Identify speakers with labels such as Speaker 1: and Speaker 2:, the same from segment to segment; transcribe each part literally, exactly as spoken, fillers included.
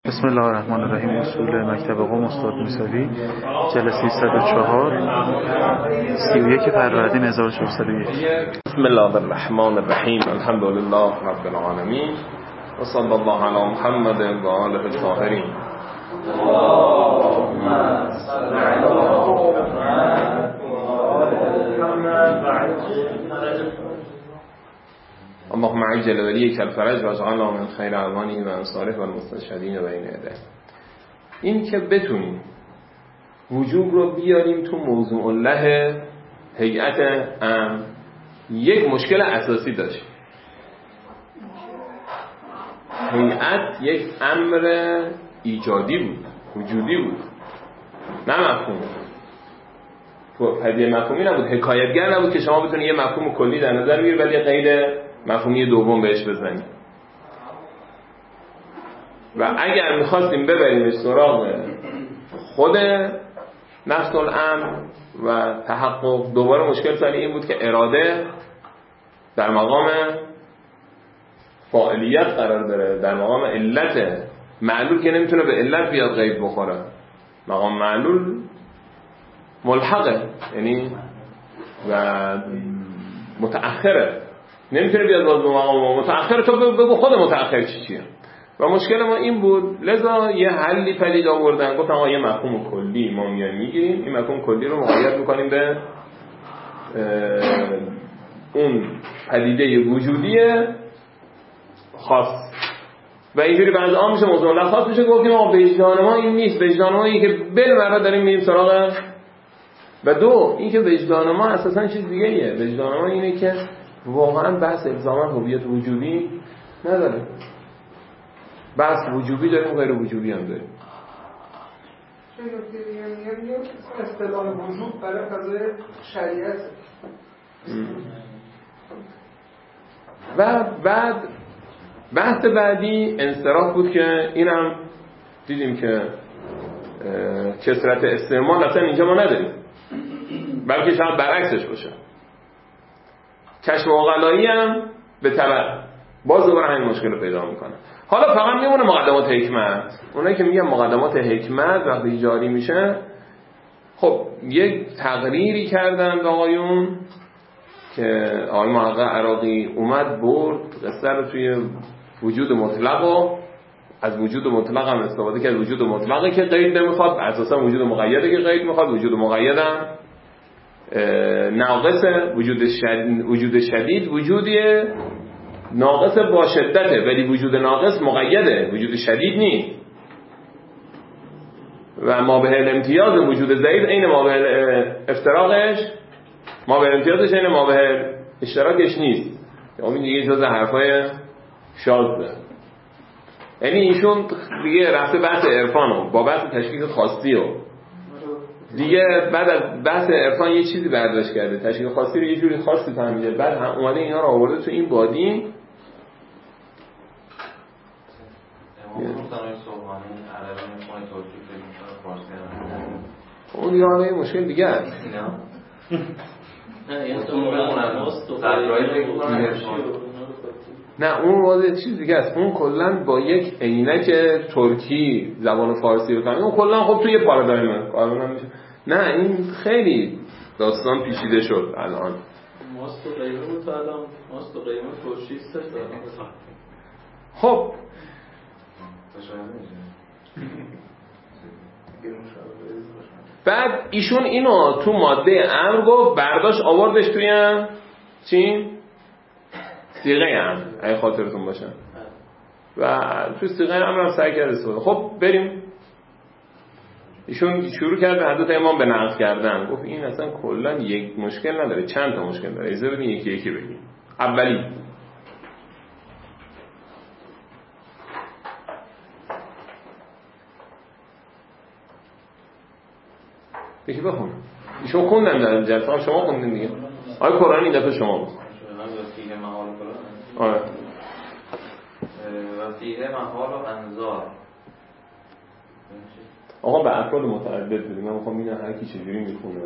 Speaker 1: بسم الله الرحمن الرحیم. اصول مکتب قم استاد موسوی، جلسه صد و چهار، سی و یک فروردین هزار و چهارصد و یک.
Speaker 2: بسم الله الرحمن الرحیم. الحمد لله رب العالمین و صلی الله علی محمد و آله الطاهرین. اللهم صل علی محمد و آل محمد. اللهم عجل ولیک الفرج و اجعلنا من خیر اعوانه و انصاره و المستشهدین بین یدیه. این که بتونیم وجوب رو بیاریم تو موضوع الله هیئت امر، یک مشکل اساسی داشت. هیئت یک امر ایجادی بود، وجودی بود، نه مفهوم. پدیده مفهومی نبود، حکایتگر نبود که شما بتونید یه مفهوم کلی در نظر بگیرید ولی غیر مفهومی دوم بهش بزنیم. و اگر میخواستیم ببریمش سراغ خود نفس الامر و تحقق، دوباره مشکل سالی این بود که اراده در مقام فاعلیت قرار داره، در مقام علت. معلول که نمیتونه به علت بیاد غیب بخوره، مقام معلول ملحقه، یعنی و متأخره، نمیتونه بیاد باز به مقام متأخر. تو بگو خود متأخر چی چیه. و مشکل ما این بود، لذا یه حلی پدید آوردن، گفتن آقا یه مفهوم کلی ما میایم میگیریم، این مفهوم کلی رو مقید میکنیم به اون پدیده وجودی خاص و اینجوری بعضی آن میشه موضوع الله خاص میشه. گفتیم آقا وجدان ما این نیست، وجدان ما این که بالمرة داریم میریم سراغ. و دو، این که وجدان ما اساسا چیز دیگه ایه. وجدان ما اینه که واقعا بحث الزاما هویت وجودی نداره، بحث وجوبی داریم، غیر وجوبی هم داریم.
Speaker 3: چه نکته دیگه میگم، اصطلاح وجود برای فضای شریعت.
Speaker 2: و بعد بحث بعدی انصراف بود که اینم دیدیم که کثرت استعمال اصلا اینجا ما نداریم، بلکه شاید برعکسش باشه. کشف عقلایی هم به تبع باز دوباره همین مشکل رو پیدا میکنه. حالا فقط میمونه مقدمات حکمت. اونایی که میگن مقدمات حکمت وقتی جاری میشه، خب یک تقریری کردن آقایون که آقای محقق عراقی اومد برد قصه رو توی وجود مطلق و از وجود مطلق هم استفاده کرد. وجود مطلقی که قید نمیخواد، اساسا وجود مقیده که قید میخواد. وجود مقید هم ناقص، وجود شدید وجود شدید وجودی ناقص با شدته، ولی وجود ناقص مقیده، وجود شدید نیست. و ما به امتیاز وجود ضعیف عین ما به افتراقش، ما به امتیازش عین ما به اشتراکش نیست. همین دیگه جز حرفای شاذه. یعنی ایشون دیگه رفته بحث عرفانو با بحث تشکیک خاصی و دیگه بعد از بحث عرفان یه چیزی برداشت کرده، تشکیک خاصی رو یه جوری خاصی فهمیده، بعد هم اومده اینا رو آورده تو این بادی. اون یه مشکل دیگه است. نه اون واضح چیز دیگه است. اون کلا با یک عینک ترکی زبان فارسی رو کنه، اون کلا خب توی پارادایم کارون میشه. نه این خیلی داستان پیچیده شد الان.
Speaker 4: ماست و قیمه بود تا الان ماست و قیمه ترشیست داشت.
Speaker 2: خب بعد ایشون اینو تو ماده امر گفت، برداشت آوردش توی چی؟ صیغه امر، اگه خاطرتون باشه. و تو صیغه امر هم سعی کرد استفاده. خب بریم. ایشون شروع کرد به حضرت امام به نقد کردن. گفت این اصلا کلا یک مشکل نداره، چند تا مشکل داره. اجازه بدین یکی یکی بگیم. اولی، یکی بخون. ایشون خوندن در جلسه، شما خوندین دیگه. آیا قرآن این دفعه شما بخون. آره.
Speaker 4: و فیه محال و انظار.
Speaker 2: آقا به افراد متعدد بدیم. من میخوام ببینم هر کی چجوری میخونه.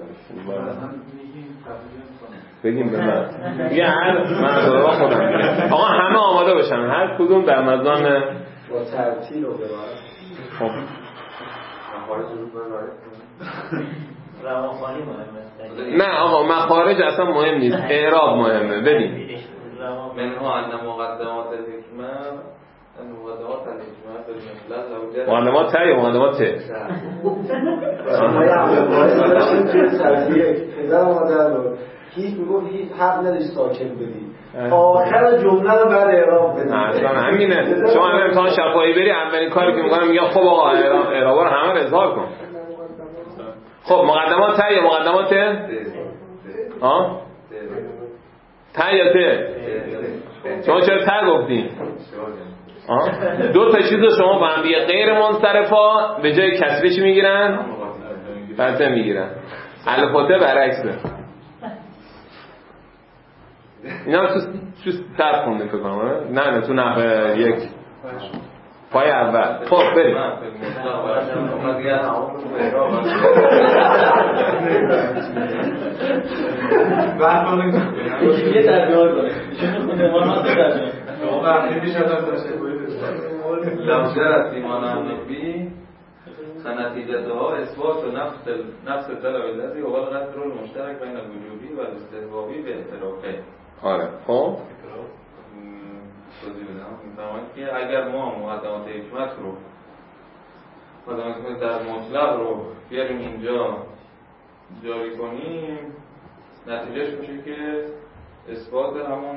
Speaker 2: بگیم به من. یه هر من دارم خودم میگم. آقا همه آماده باشن. هر کدوم در مزان
Speaker 5: با ترتیل و
Speaker 2: خب
Speaker 4: روانخوانی مهمه.
Speaker 2: نه آقا مخارج اصلا مهم نیست، اعراب مهمه. بدین
Speaker 4: منها ان مقدمات الحکمه مقدمات الحکمه بالمثلث و
Speaker 2: مقدمات ته یا مقدمات ته؟
Speaker 5: هیچ میگفت هیچ حق نداری ساکن بدی، آخر جمله رو بعد اعراب بدی.
Speaker 2: اصلا همینه. شما الان امتحان شفاهی بری اولین کاری که میگم میگم خب آقا اعراب اعرابا رو همه رو اظهار کن. خب مقدمات ته یا مقدمات ته؟ ها؟ ته یا ته؟ شما چرا ته گفتین؟ دو تا چیز رو شما با هم دیگه غیر منصرفا به جای کسری چی میگیرن؟ فتحه میگیرن. الف و ته برعکسه. اینا تو تو صرف خوندیم فکر کنم. نه نه تو نحوه یک پای اول. خب بریم.
Speaker 4: یه ترجمه کنه. چون خود ما نه ترجمه.
Speaker 3: شما وقتی میشه تشکر
Speaker 4: لوجر از ایمان النبی نتیجتها اثبات و نفس نفس طلب الذی هو القدر المشترک بین الوجوبی و الاستحبابی به اعترافه.
Speaker 2: آره خب
Speaker 4: توضیح بدم میفهمید که اگر ما مقدمات حکمت رو مقدمات در مطلق رو بیاریم اینجا جاری کنیم، نتیجهش میشه که اثبات همون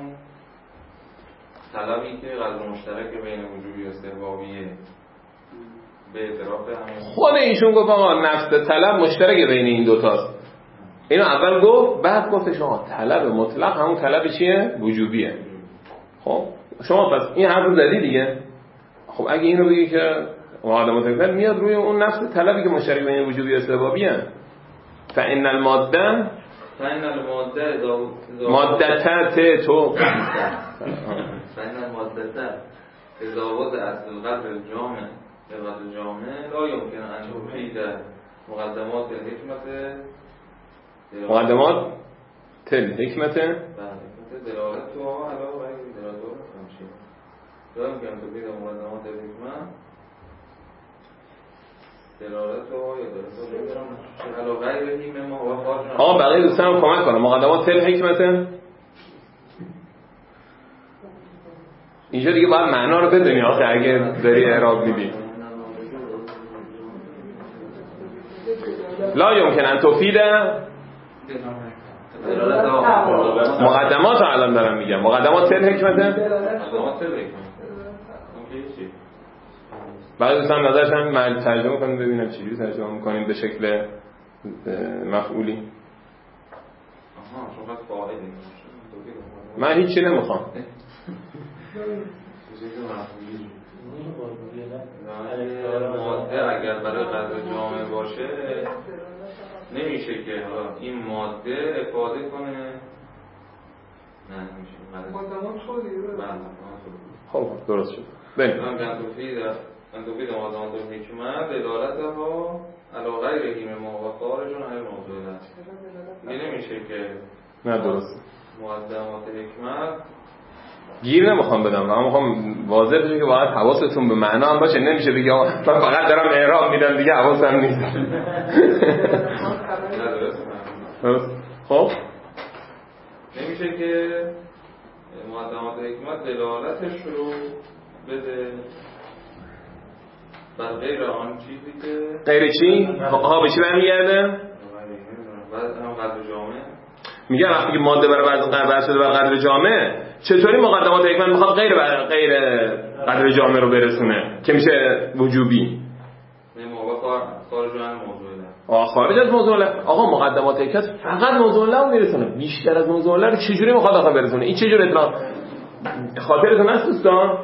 Speaker 4: طلبی که قدر مشترک بین وجوبی و استحبابیه به اعتراف همون.
Speaker 2: خود ایشون گفت آقا نفس طلب مشترک بین این دوتاست. اینو اول گفت، بعد گفت شما طلب مطلق همون طلب چیه؟ وجوبیه. خب شما پس این حرف رو زدی دیگه. خب اگه اینو بگی که مقدمات حکمت میاد روی اون نفس طلبی که مشترک بین وجوبی و استحبابیه. فإن الماده
Speaker 4: فإن الماده
Speaker 2: مادته تو
Speaker 4: فإن الماده اذا وضع اصل القدر الجامع القدر الجامع لا يمكن ان تفيد مقدمات الحکمت
Speaker 2: مقدمات تل حکمت
Speaker 4: دلالت تو علاوه بر دلالت تو همشه لا يمكن ان تفيد مقدمات الحکمت دلالت تو یا دلالت علاوه غیره مما هو خارج.
Speaker 2: آقا بقیه دوستان کمک کنم. مقدمات تل حکمت اینجا دیگه باید معنا رو بدونی آخه اگه داری اعراب میدی. لا یمکن ان تفید مقدمات رو الان دارم میگم. مقدمات تل حکمته.
Speaker 4: مقدمات تل حکمت
Speaker 2: بعد دوستان نظرش هم معنی ترجمه کنیم ببینم چجوری ترجمه میکنیم به شکل مفعولی.
Speaker 4: آها شما فاعلی.
Speaker 2: من هیچی نمیخوام.
Speaker 4: ماده اگر برای قدر جامع باشه نمیشه که این ماده افاده کنه. نه نمیشه.
Speaker 3: مقدمات شدی.
Speaker 2: خب درست شد. بریم.
Speaker 4: من گندوفید گندوفید مقدمات الحکمت دلالتها علی غیره مما هو خارج عن الموضوع است. دیگه نمیشه که
Speaker 2: نه درست.
Speaker 4: مقدمات حکمت
Speaker 2: گیر نمیخوام بدم، اما میخوام واضح بشه که باید حواستون به معنا هم باشه. نمیشه بگی آقا من فقط دارم اعراب میدم دیگه حواسم نیست. خب
Speaker 4: نمیشه که مقدمات حکمت دلالتش رو بده بر غیر آن چیزی که
Speaker 2: غیر چی؟ ها به چی برمیگرده؟
Speaker 4: بعد هم قدر جامع
Speaker 2: میگه وقتی که ماده برای بعض قدر شده بر قدر جامع، چطوری مقدمات حکمت میخواد غیر بر غیر قدر جامع رو برسونه که میشه وجوبی؟
Speaker 4: نه موقع خارج از موضوع نه.
Speaker 2: آ خارج از موضوع نه. آقا مقدمات حکمت فقط موضوع نه رو میرسونه. بیشتر از موضوع نه رو چجوری میخواد آخه برسونه؟ این چجوری اطلاع خاطرتون هست دوستان؟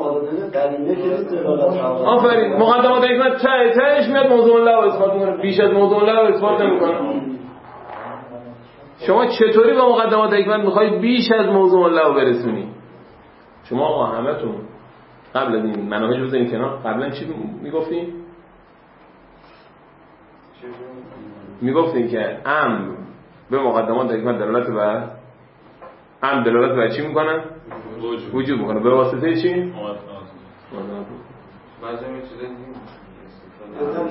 Speaker 2: آفرین. مقدمات حکمت ته تهش میاد موضوع الله رو اثبات میکنه، بیش از موضوع الله رو اثبات نمیکنه. شما چطوری با مقدمات حکمت میخوای بیش از موضوع الله رو برسونی؟ شما آقا همتون قبل از این مناهج رو بزنین کنار. قبلا چی میگفتین؟ میگفتین که امر به مقدمات حکمت دلالت بر امر دلالت بر چی میکنه؟ وجود میکنه. به واسطه چی؟
Speaker 4: بعضی می چیزا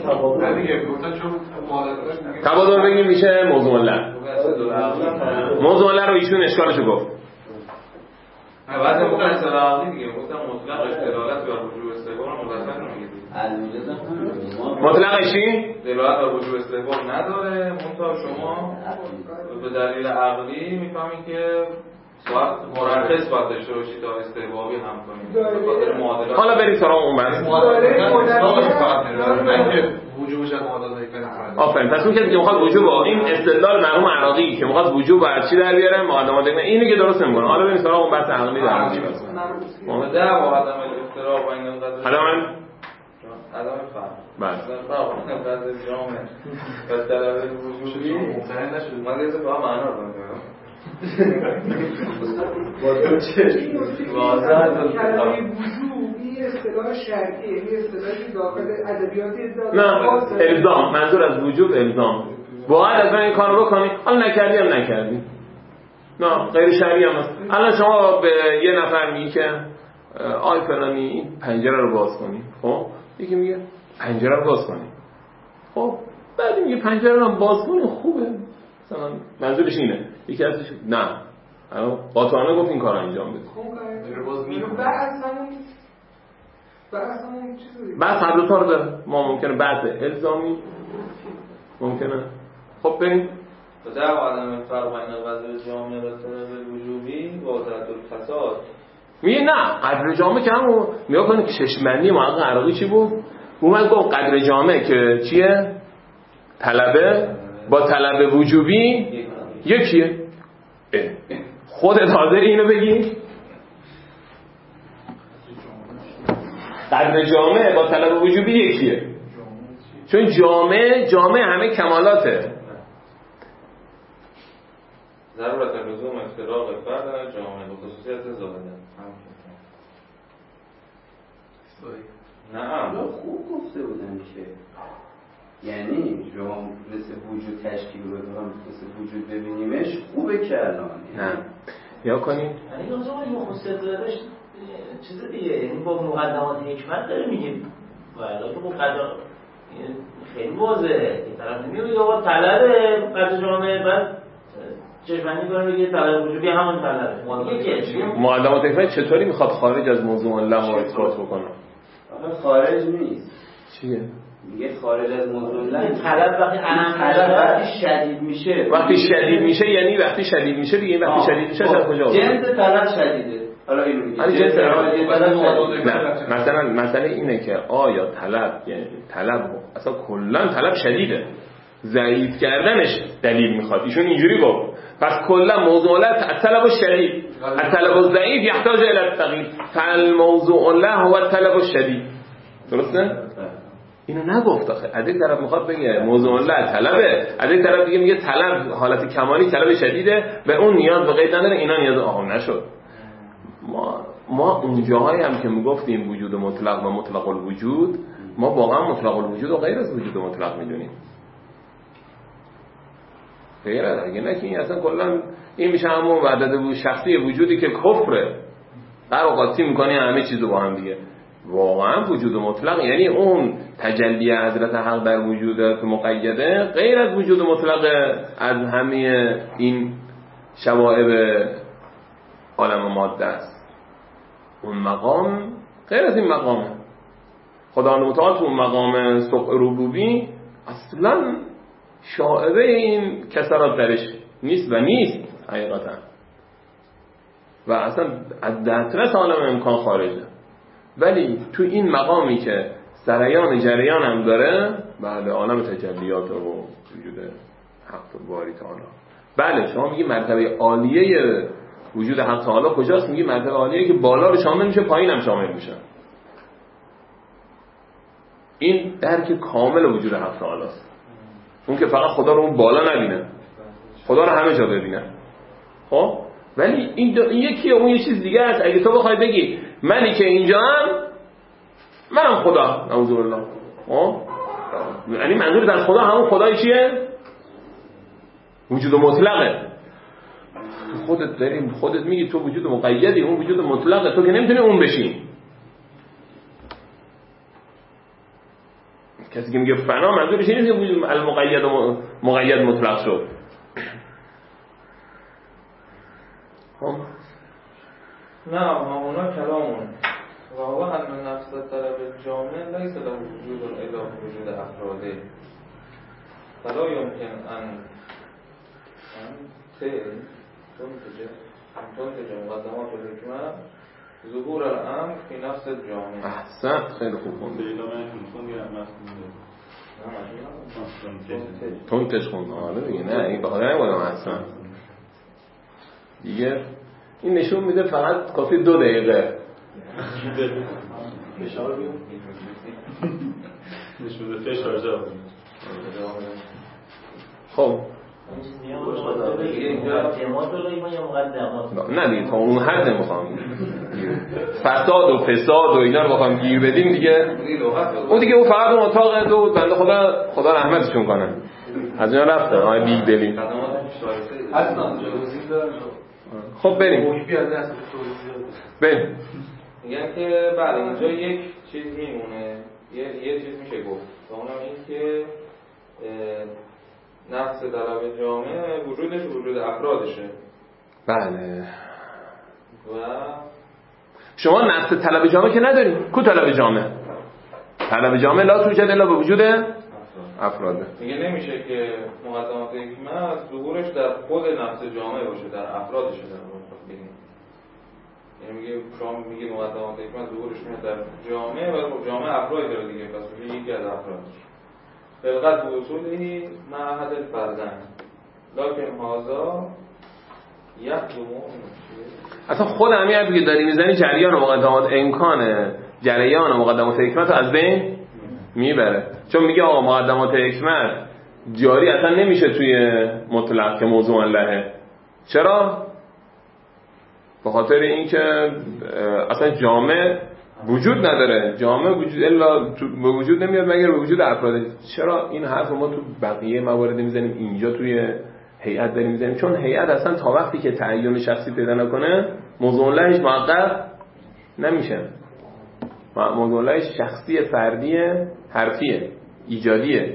Speaker 5: تبادل
Speaker 6: دیگه گفتن چون معادله
Speaker 2: تبادل بگیم میشه موضوع مطلق. موضوع مطلق رو ایشون اشکالشو گفت.
Speaker 4: بعد گفتن اصطلاح عقلی دیگه، گفتن مطلقش دلالت بر وجوب استحباب مطلق نمیگه.
Speaker 2: مطلقش چی؟
Speaker 4: دلالت بر وجوب استحباب نداره، منتها شما به دلیل عقلی میفهمید که باید مرخص باید داشته باشید تا استحبابی هم کنید. به خاطر معادلات.
Speaker 2: حالا بریم سراغ اون بحث.
Speaker 6: وجوبش از معادلات یک
Speaker 2: آفرین. پس اون کسی که میخواد وجوب این استدلال مرحوم عراقی که میخواد وجوب از چی در بیاره معادلات دیگه اینی که درست نمیکنه. حالا بریم سراغ اون بحث عقلی در میاد.
Speaker 4: ده و عدم الافتراق و این القدر
Speaker 2: حالا من
Speaker 4: عدم فرق.
Speaker 2: بله.
Speaker 4: عدم فرق این القدر جامع. و طلب وجوبی مطمئن نشد. من یه دفعه معنا رو کنم.
Speaker 5: با تو چه؟
Speaker 3: واضح کلمه وجوب این اصطلاح شرعیه، این اصطلاحی داخل ادبیات
Speaker 2: نه الزام. منظور از وجوب الزام. باید از من این کارو بکنی. حالا نکردی هم نکردی. نه غیر شرعی هم هست. الان شما به یه نفر میگی که آی فلانی این پنجره رو باز کنی. خب یکی میگه پنجره رو باز کنی. خب بعد میگه پنجره رو باز کنی خوبه. مثلا منظورش اینه. یکی ازش نه الان قاطعانه گفت این کار انجام بده.
Speaker 3: خب باز میکنه. بعد همون بعد همون چیزی.
Speaker 2: بعد هر دو تا رو داره. ما ممکنه بعد الزامی ممکنه. خب بریم.
Speaker 4: و در عدم الفرق بین القدر جامع و طلب وجوبی واضحة الفساد.
Speaker 2: میگه نه قدر جامع که همون میگه کنه که چشمندی محقق عراقی چی بود؟ اومد گفت قدر جامع که چیه؟ طلبه با طلب وجوبی یکیه. خودت حاضری اینو بگی؟ قدر جامع با طلب وجوبی یکیه. چون جامع جامع همه کمالاته.
Speaker 4: ضرورت لزوم افتراق فرد در جامعه با خصوصیت زاده. نه
Speaker 7: خوب گفته بودن که یعنی شما مثل وجود تشکیل رو دارم مثل وجود ببینیمش خوبه که الان
Speaker 2: نه یا کنیم
Speaker 8: یعنی اون زمان مخصوصیت زادهش چیز دیگه یعنی با مقدمات حکمت داره میگیم ولی که مقدمات خیلی واضحه این طرف نمیگه یا با طلب قدر جامعه بعد چشمندی کنه بگه طلب وجودی همون طلبه
Speaker 2: مقدمات حکمت چطوری میخواد خارج از موضوع الله و اثبات بکنه؟
Speaker 7: آخه خارج نیست.
Speaker 2: چیه؟
Speaker 7: میگه خارج از موضوع الله
Speaker 8: طلب وقتی اهم
Speaker 7: طلب وقتی شدید میشه
Speaker 2: وقتی شدید میشه یعنی وقتی شدید میشه دیگه این وقتی شدید میشه از کجا آورد؟
Speaker 7: جنس طلب شدیده. حالا اینو میگه
Speaker 2: جنس
Speaker 7: طلب
Speaker 2: مثلا مسئله اینه که آیا طلب یعنی طلب اصلا کلا طلب شدیده ضعیف کردنش دلیل میخواد ایشون اینجوری گفت پس کلا موضوعات الطلب الشدید الطلب الضعیف يحتاج الى التغییر فالموضوع الله هو الطلب الشدید درسته؟ اینو نگفت آخه از یک طرف میخواد بگه موضوع الله طلبه از یک طرف دیگه میگه طلب حالت کمالی طلب شدیده به اون نیاز به قید نداره اینا نیاز آها نشد ما ما اونجاهایی هم که میگفتیم وجود مطلق و مطلق الوجود ما واقعا مطلق الوجود و غیر از وجود مطلق میدونیم غیر از اگه نه که این اصلا کلا این میشه همون وحدت شخصی وجودی که کفره هر اوقاتی میکنی همه چیزو با هم دیگه واقعا وجود مطلق یعنی اون تجلی حضرت حق در وجودات مقیده غیر از وجود مطلق از همه این شوائب عالم ماده است اون مقام غیر از این مقامه خداوند متعال تو اون مقام سبع ربوبی اصلا شائبه این کسرات درش نیست و نیست حقیقتا و اصلا از دسترس عالم امکان خارجه ولی تو این مقامی که سریان جریان هم داره بله عالم تجلیات و وجود حق باری تعالی بله شما میگی مرتبه عالیه وجود حق تعالی کجاست میگی مرتبه عالیه که بالا رو شامل میشه پایین هم شامل میشه این درک کامل وجود حق تعالی است اون که فقط خدا رو اون بالا نبینه خدا رو همه جا ببینه خب ولی این, دو... این یکیه اون یه چیز دیگه است اگه تو بخوای بگی منی که اینجا هم منم خدا نعوذ بالله خب یعنی منظور در خدا همون خدای چیه وجود مطلقه خودت داریم خودت میگی تو وجود مقیدی اون وجود مطلقه تو که نمیتونی اون بشی کسی که میگه فنا منظورش اینه که المقید و مقید مطلق شد. خب
Speaker 4: نه اونا کلامون و هو ان نفس طلب جامع لیس له وجود الا وجود افراده فلا يمكن ان ان تنتج ان تنتج مقدمات الحکمه ظهور الامر فی نفس الجامع.
Speaker 2: احسن، خیلی خوب خونده. تنتج خونده. آره دیگه، نه این بخاطر نمیدونم اصلا دیگه این نشون میده فقط کافی دو دقیقه
Speaker 5: فشار بیاد
Speaker 1: نشون میده فشار جا.
Speaker 2: خب نه دیگه تا اون حد نمیخوام فساد و فساد و اینا رو بخوام گیر بدیم دیگه. اون دیگه اون فقط اون اتاق دو بنده خدا خدا رحمتشون کنه از اینا رفته آقای بیگ دلی. خب بریم بریم.
Speaker 4: میگن که بله اینجا یک چیز میمونه، یه یه چیز میشه گفت و اونم این که نفس طلب جامعه وجودش وجود افرادشه.
Speaker 2: بله.
Speaker 4: و
Speaker 2: شما نفس طلب جامعه که نداریم. کو طلب جامعه؟ طلب جامعه لا توجد الا به وجود افراده.
Speaker 4: میگه نمیشه که مقدمات حکمت ظهورش در خود نفس جامعه باشه، در افرادش در واقع بگیم. یعنی میگه شما میگه مقدمات حکمت ظهورش میاد در جامعه و جامعه افرادی داره دیگه، پس میگه یکی از افرادش. بلغت و اصولی معهد الفردن لکن هازا یخدمو.
Speaker 2: اصلا خود همین حرفی که داری میزنی جریان و مقدمات امکانه جریان و مقدمات حکمت رو از بین میبره. چون میگه آقا مقدمات حکمت جاری اصلا نمیشه توی مطلق که موضوع لهه. چرا؟ به خاطر اینکه اصلا جامع وجود نداره، جامع وجود الا به وجود نمیاد مگر به وجود افراد. چرا این حرف ما تو بقیه موارد میزنیم اینجا توی هیئت داریم میزنیم؟ چون هیئت اصلا تا وقتی که تعین شخصی پیدا نکنه موضوع لهش محقق نمیشه. موضوع لهش شخصی فردیه، حرفیه، ایجادیه.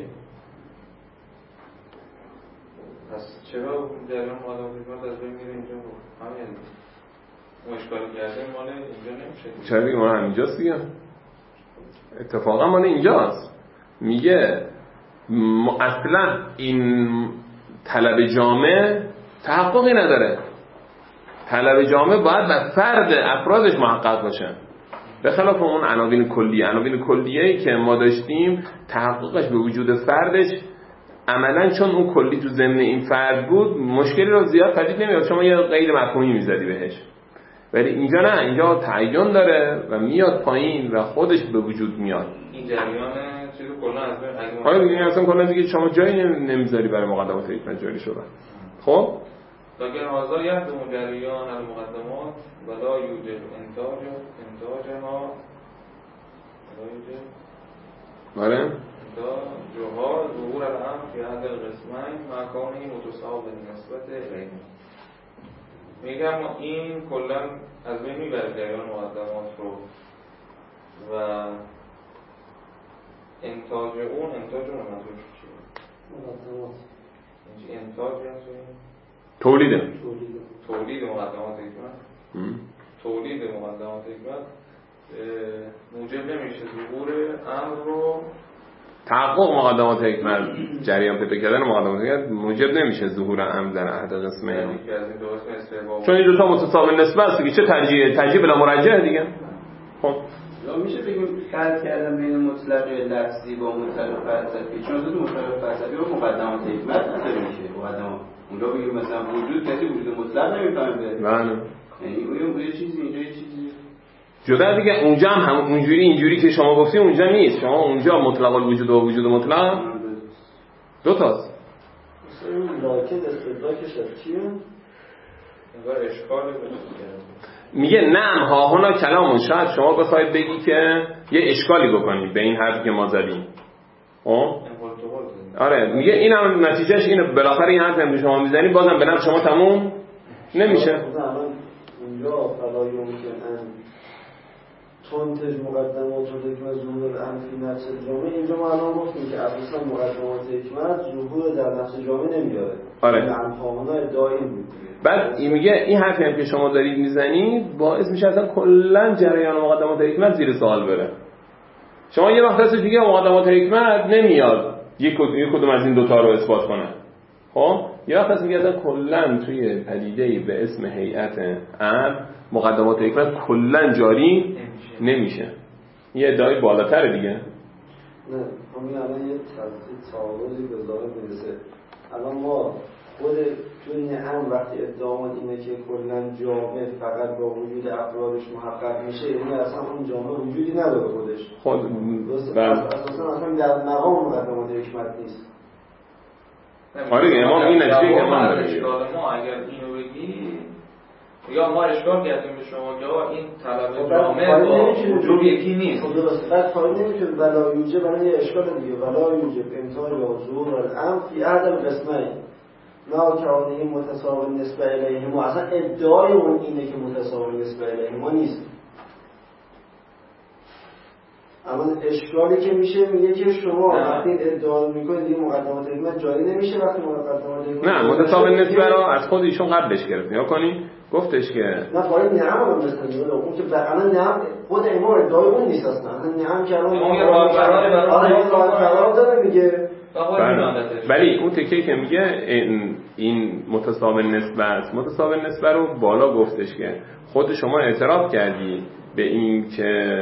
Speaker 4: پس چرا جریان مقدمات حکمت از بین میره اینجا؟ همین اون اشکالی کردیم مال اینجا نمیشه.
Speaker 2: چرا دیگه مال همینجاست دیگه. اتفاقا مال اینجاست. میگه اصلا این طلب جامع تحققی نداره. طلب جامع باید به فرد افرادش محقق باشه، به خلاف اون عناوین کلیه. عناوین کلیه‌ای که ما داشتیم تحققش به وجود فردش عملا چون اون کلی تو ضمن این فرد بود مشکلی رو زیاد پدید نمیاد، شما یه قید مفهومی میزدی بهش. ولی اینجا نه، اینجا تعین داره و میاد پایین و خودش به وجود میاد.
Speaker 4: این جریان چیزو کلا از بین
Speaker 2: آره دیگه اصلا کلا دیگه شما جایی نمیذاری برای مقدمات حکمت جاری شدن. خب
Speaker 4: لکن هازا یهدم جریان المقدمات ولا یوجد انتاج انتاجها
Speaker 2: آره
Speaker 4: انتاجها ظهور الامر فی احد القسمین مع کونه متساوی بالنسبت الیه. میگم این کلا از بین میبره جریان مقدمات رو و انتاج اون انتاج اون منظور چیه؟
Speaker 5: مقدمات
Speaker 4: اینجا انتاج یعنی
Speaker 2: تولید
Speaker 4: تولید مقدمات حکمت. تولید مقدمات حکمت موجب نمیشه ظهور امر رو.
Speaker 2: تحقق مقدمات حکمت جریان پیدا کردن مقدمات حکمت موجب نمیشه ظهور امر در احد قسمین، چون این دو تا متساوی نسبت است دیگه. چه ترجیح؟ ترجیح بلا مرجح دیگه. خب
Speaker 7: یا میشه بگیم خلط کردن بین مطلق لفظی با مطلق فلسفی، چون تو مطلق فلسفی رو مقدمات حکمت نداره میشه مقدمات. اونجا بگیم مثلا وجود کسی وجود مطلق نمیفهمه.
Speaker 2: بله.
Speaker 7: یعنی اون یه چیزی اینجا یه چیزی
Speaker 2: جدا دیگه. اونجا هم اونجوری اینجوری که شما گفتین اونجا نیست. شما اونجا مطلق الوجود و وجود مطلق دو تاست.
Speaker 5: مثلا این لاکد استدراکش از چیه؟
Speaker 4: انگار اشکال
Speaker 2: میگه نعم ها هنا کلامون. شاید شما بخواید بگی که یه اشکالی بکنید به این حرفی که ما زدیم. خب آره میگه اینم نتیجهش اینه، بالاخره این حرفی که شما میزنید بازم به نفع شما تموم نمیشه.
Speaker 5: اونجا فلا یمکن ان تنتج مقدمات و حکمت ظهور الانفی نفس جامعه. اینجا ما الان گفتیم که اساسا مقدمات حکمت ظهور در نفس جامعه نمیاره.
Speaker 2: آره.
Speaker 5: الفاظنا ادعایی بود.
Speaker 2: بعد این میگه این حرفی هم که شما دارید میزنید باعث میشه اصلا کلا جریان مقدمات حکمت زیر سوال بره. شما یه وقت هست دیگه مقدمات حکمت نمیاد یک کدوم از این دوتا رو اثبات کنه. خب یه وقت هست میگه اصلا کلا توی پدیده‌ای به اسم هیئت امر مقدمات حکمت کلا جاری نمیشه. یه ادعای بالاتره دیگه.
Speaker 5: نه همین الان یه تعارضی به ظاهر میرسه. الان ما خود تو این امر وقتی ادعامات اینه که کلا جامعه فقط با وجود افرادش محقق میشه، یعنی اصلا اون جامعه وجودی نداره خودش.
Speaker 2: خود
Speaker 5: اساسا اصلا در مقام مقدمات حکمت نیست.
Speaker 2: آره دیگه امام این نتیجه که امام داره.
Speaker 4: اشکال ما اگر اینو بگی یا ما اشکال کردیم به شما که این طلب جامعه با وجود یکی نیست.
Speaker 5: خب درسته. بعد فایده نمیشه ولا یوجب برای یه اشکال دیگه ولا یوجب امتحان یا ظهور الامر فی احد القسمین نه که آنه متساوی نسبت الیه ما اصلا ادعای اون اینه که متساوی نسبت الیه ما نیست. اما اشکالی که میشه میگه که شما وقتی ادعا میکنید دیگه مقدمات حکمت جاری نمیشه وقتی مقدمات حکمت
Speaker 2: نه متساوی نسبت رو از خود ایشون قبلش گرفت. نیا کنی گفتش که
Speaker 5: نه فاید نعم هم مثلا اون که الان نعم خود امام ادعای اون نیست اصلا اصلا نعم که الان
Speaker 4: اون یه راه فرار برای
Speaker 5: قرار داره میگه.
Speaker 2: ولی اون تکه‌ای که میگه این, این متساوی نسبت متساوی نسبت رو بالا گفتش که خود شما اعتراف کردی به این که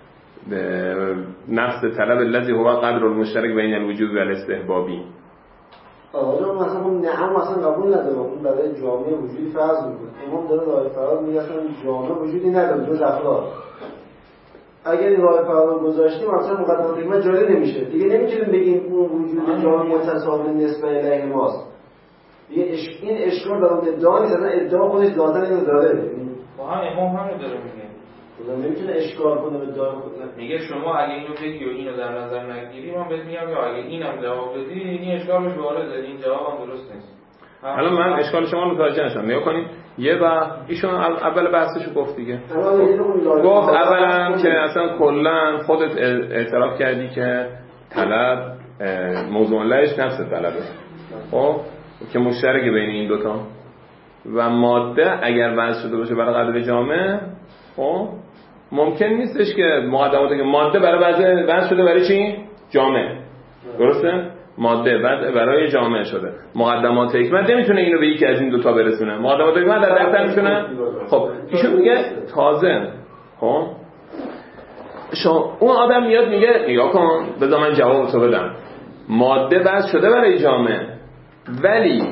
Speaker 2: نفس طلب الذی هو قدر المشترک بین الوجوب و الاستحبابی.
Speaker 5: آره مثلا اون نعم اصلا قبول نداره اون برای جامعه وجودی فرض میکنه. امام داره راه فرار میگه اصلا جامعه وجودی نداره جز افراد. اگر این راه فرار رو گذاشتیم اصلا مقدمات حکمت جاری نمیشه دیگه. نمیتونیم بگیم اون وجود جامعه متساوی نسبت الیه ماست. دیگه این اشکال در اون ادعا نیست. اصلا ادعا خودش ذاتاً اینو داره.
Speaker 4: با هم امام هم داره میگه
Speaker 5: خدا نمیتونه اشکال کنه به ادعای خود.
Speaker 4: میگه شما اگه اینو بگی و اینو در نظر نگیری من بهت میگم یا اگه اینم جواب بدی این اشکال بهش وارده این جواب هم درست نیست.
Speaker 2: الان من اشکال شما رو متوجه نشدم. نگاه کنید یه و ایشون اول بحثشو گفت دیگه. گفت اولا که اصلا کلا خودت اعتراف کردی که طلب موضوع لهش نفس طلبه. خب که مشترک بین این دوتا و ماده اگر وضع شده باشه برای قدر جامعه خب ممکن نیستش که مقدمات که ماده برای وضع وضع شده برای چی؟ جامعه. درسته؟ ماده بعد برای جامعه شده. مقدمات حکمت نمیتونه اینو به یکی از این دوتا برسونه. مقدمات حکمت در دفتر میتونه. خب ایشون میگه تازه خب شما اون آدم میاد میگه نگاه کن بذار من جواب تو بدم. ماده وضع شده برای جامعه ولی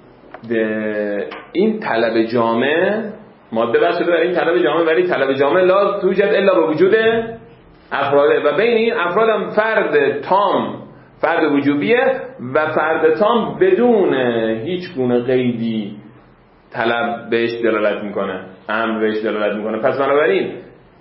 Speaker 2: این طلب جامعه ماده وضع شده برای این طلب جامعه ولی طلب جامعه لا توجد الا با وجود افراده و بین این افراد هم فرد تام فرد وجوبیه و فرد تام بدون هیچ گونه قیدی طلب بهش دلالت میکنه امر بهش دلالت میکنه. پس بنابراین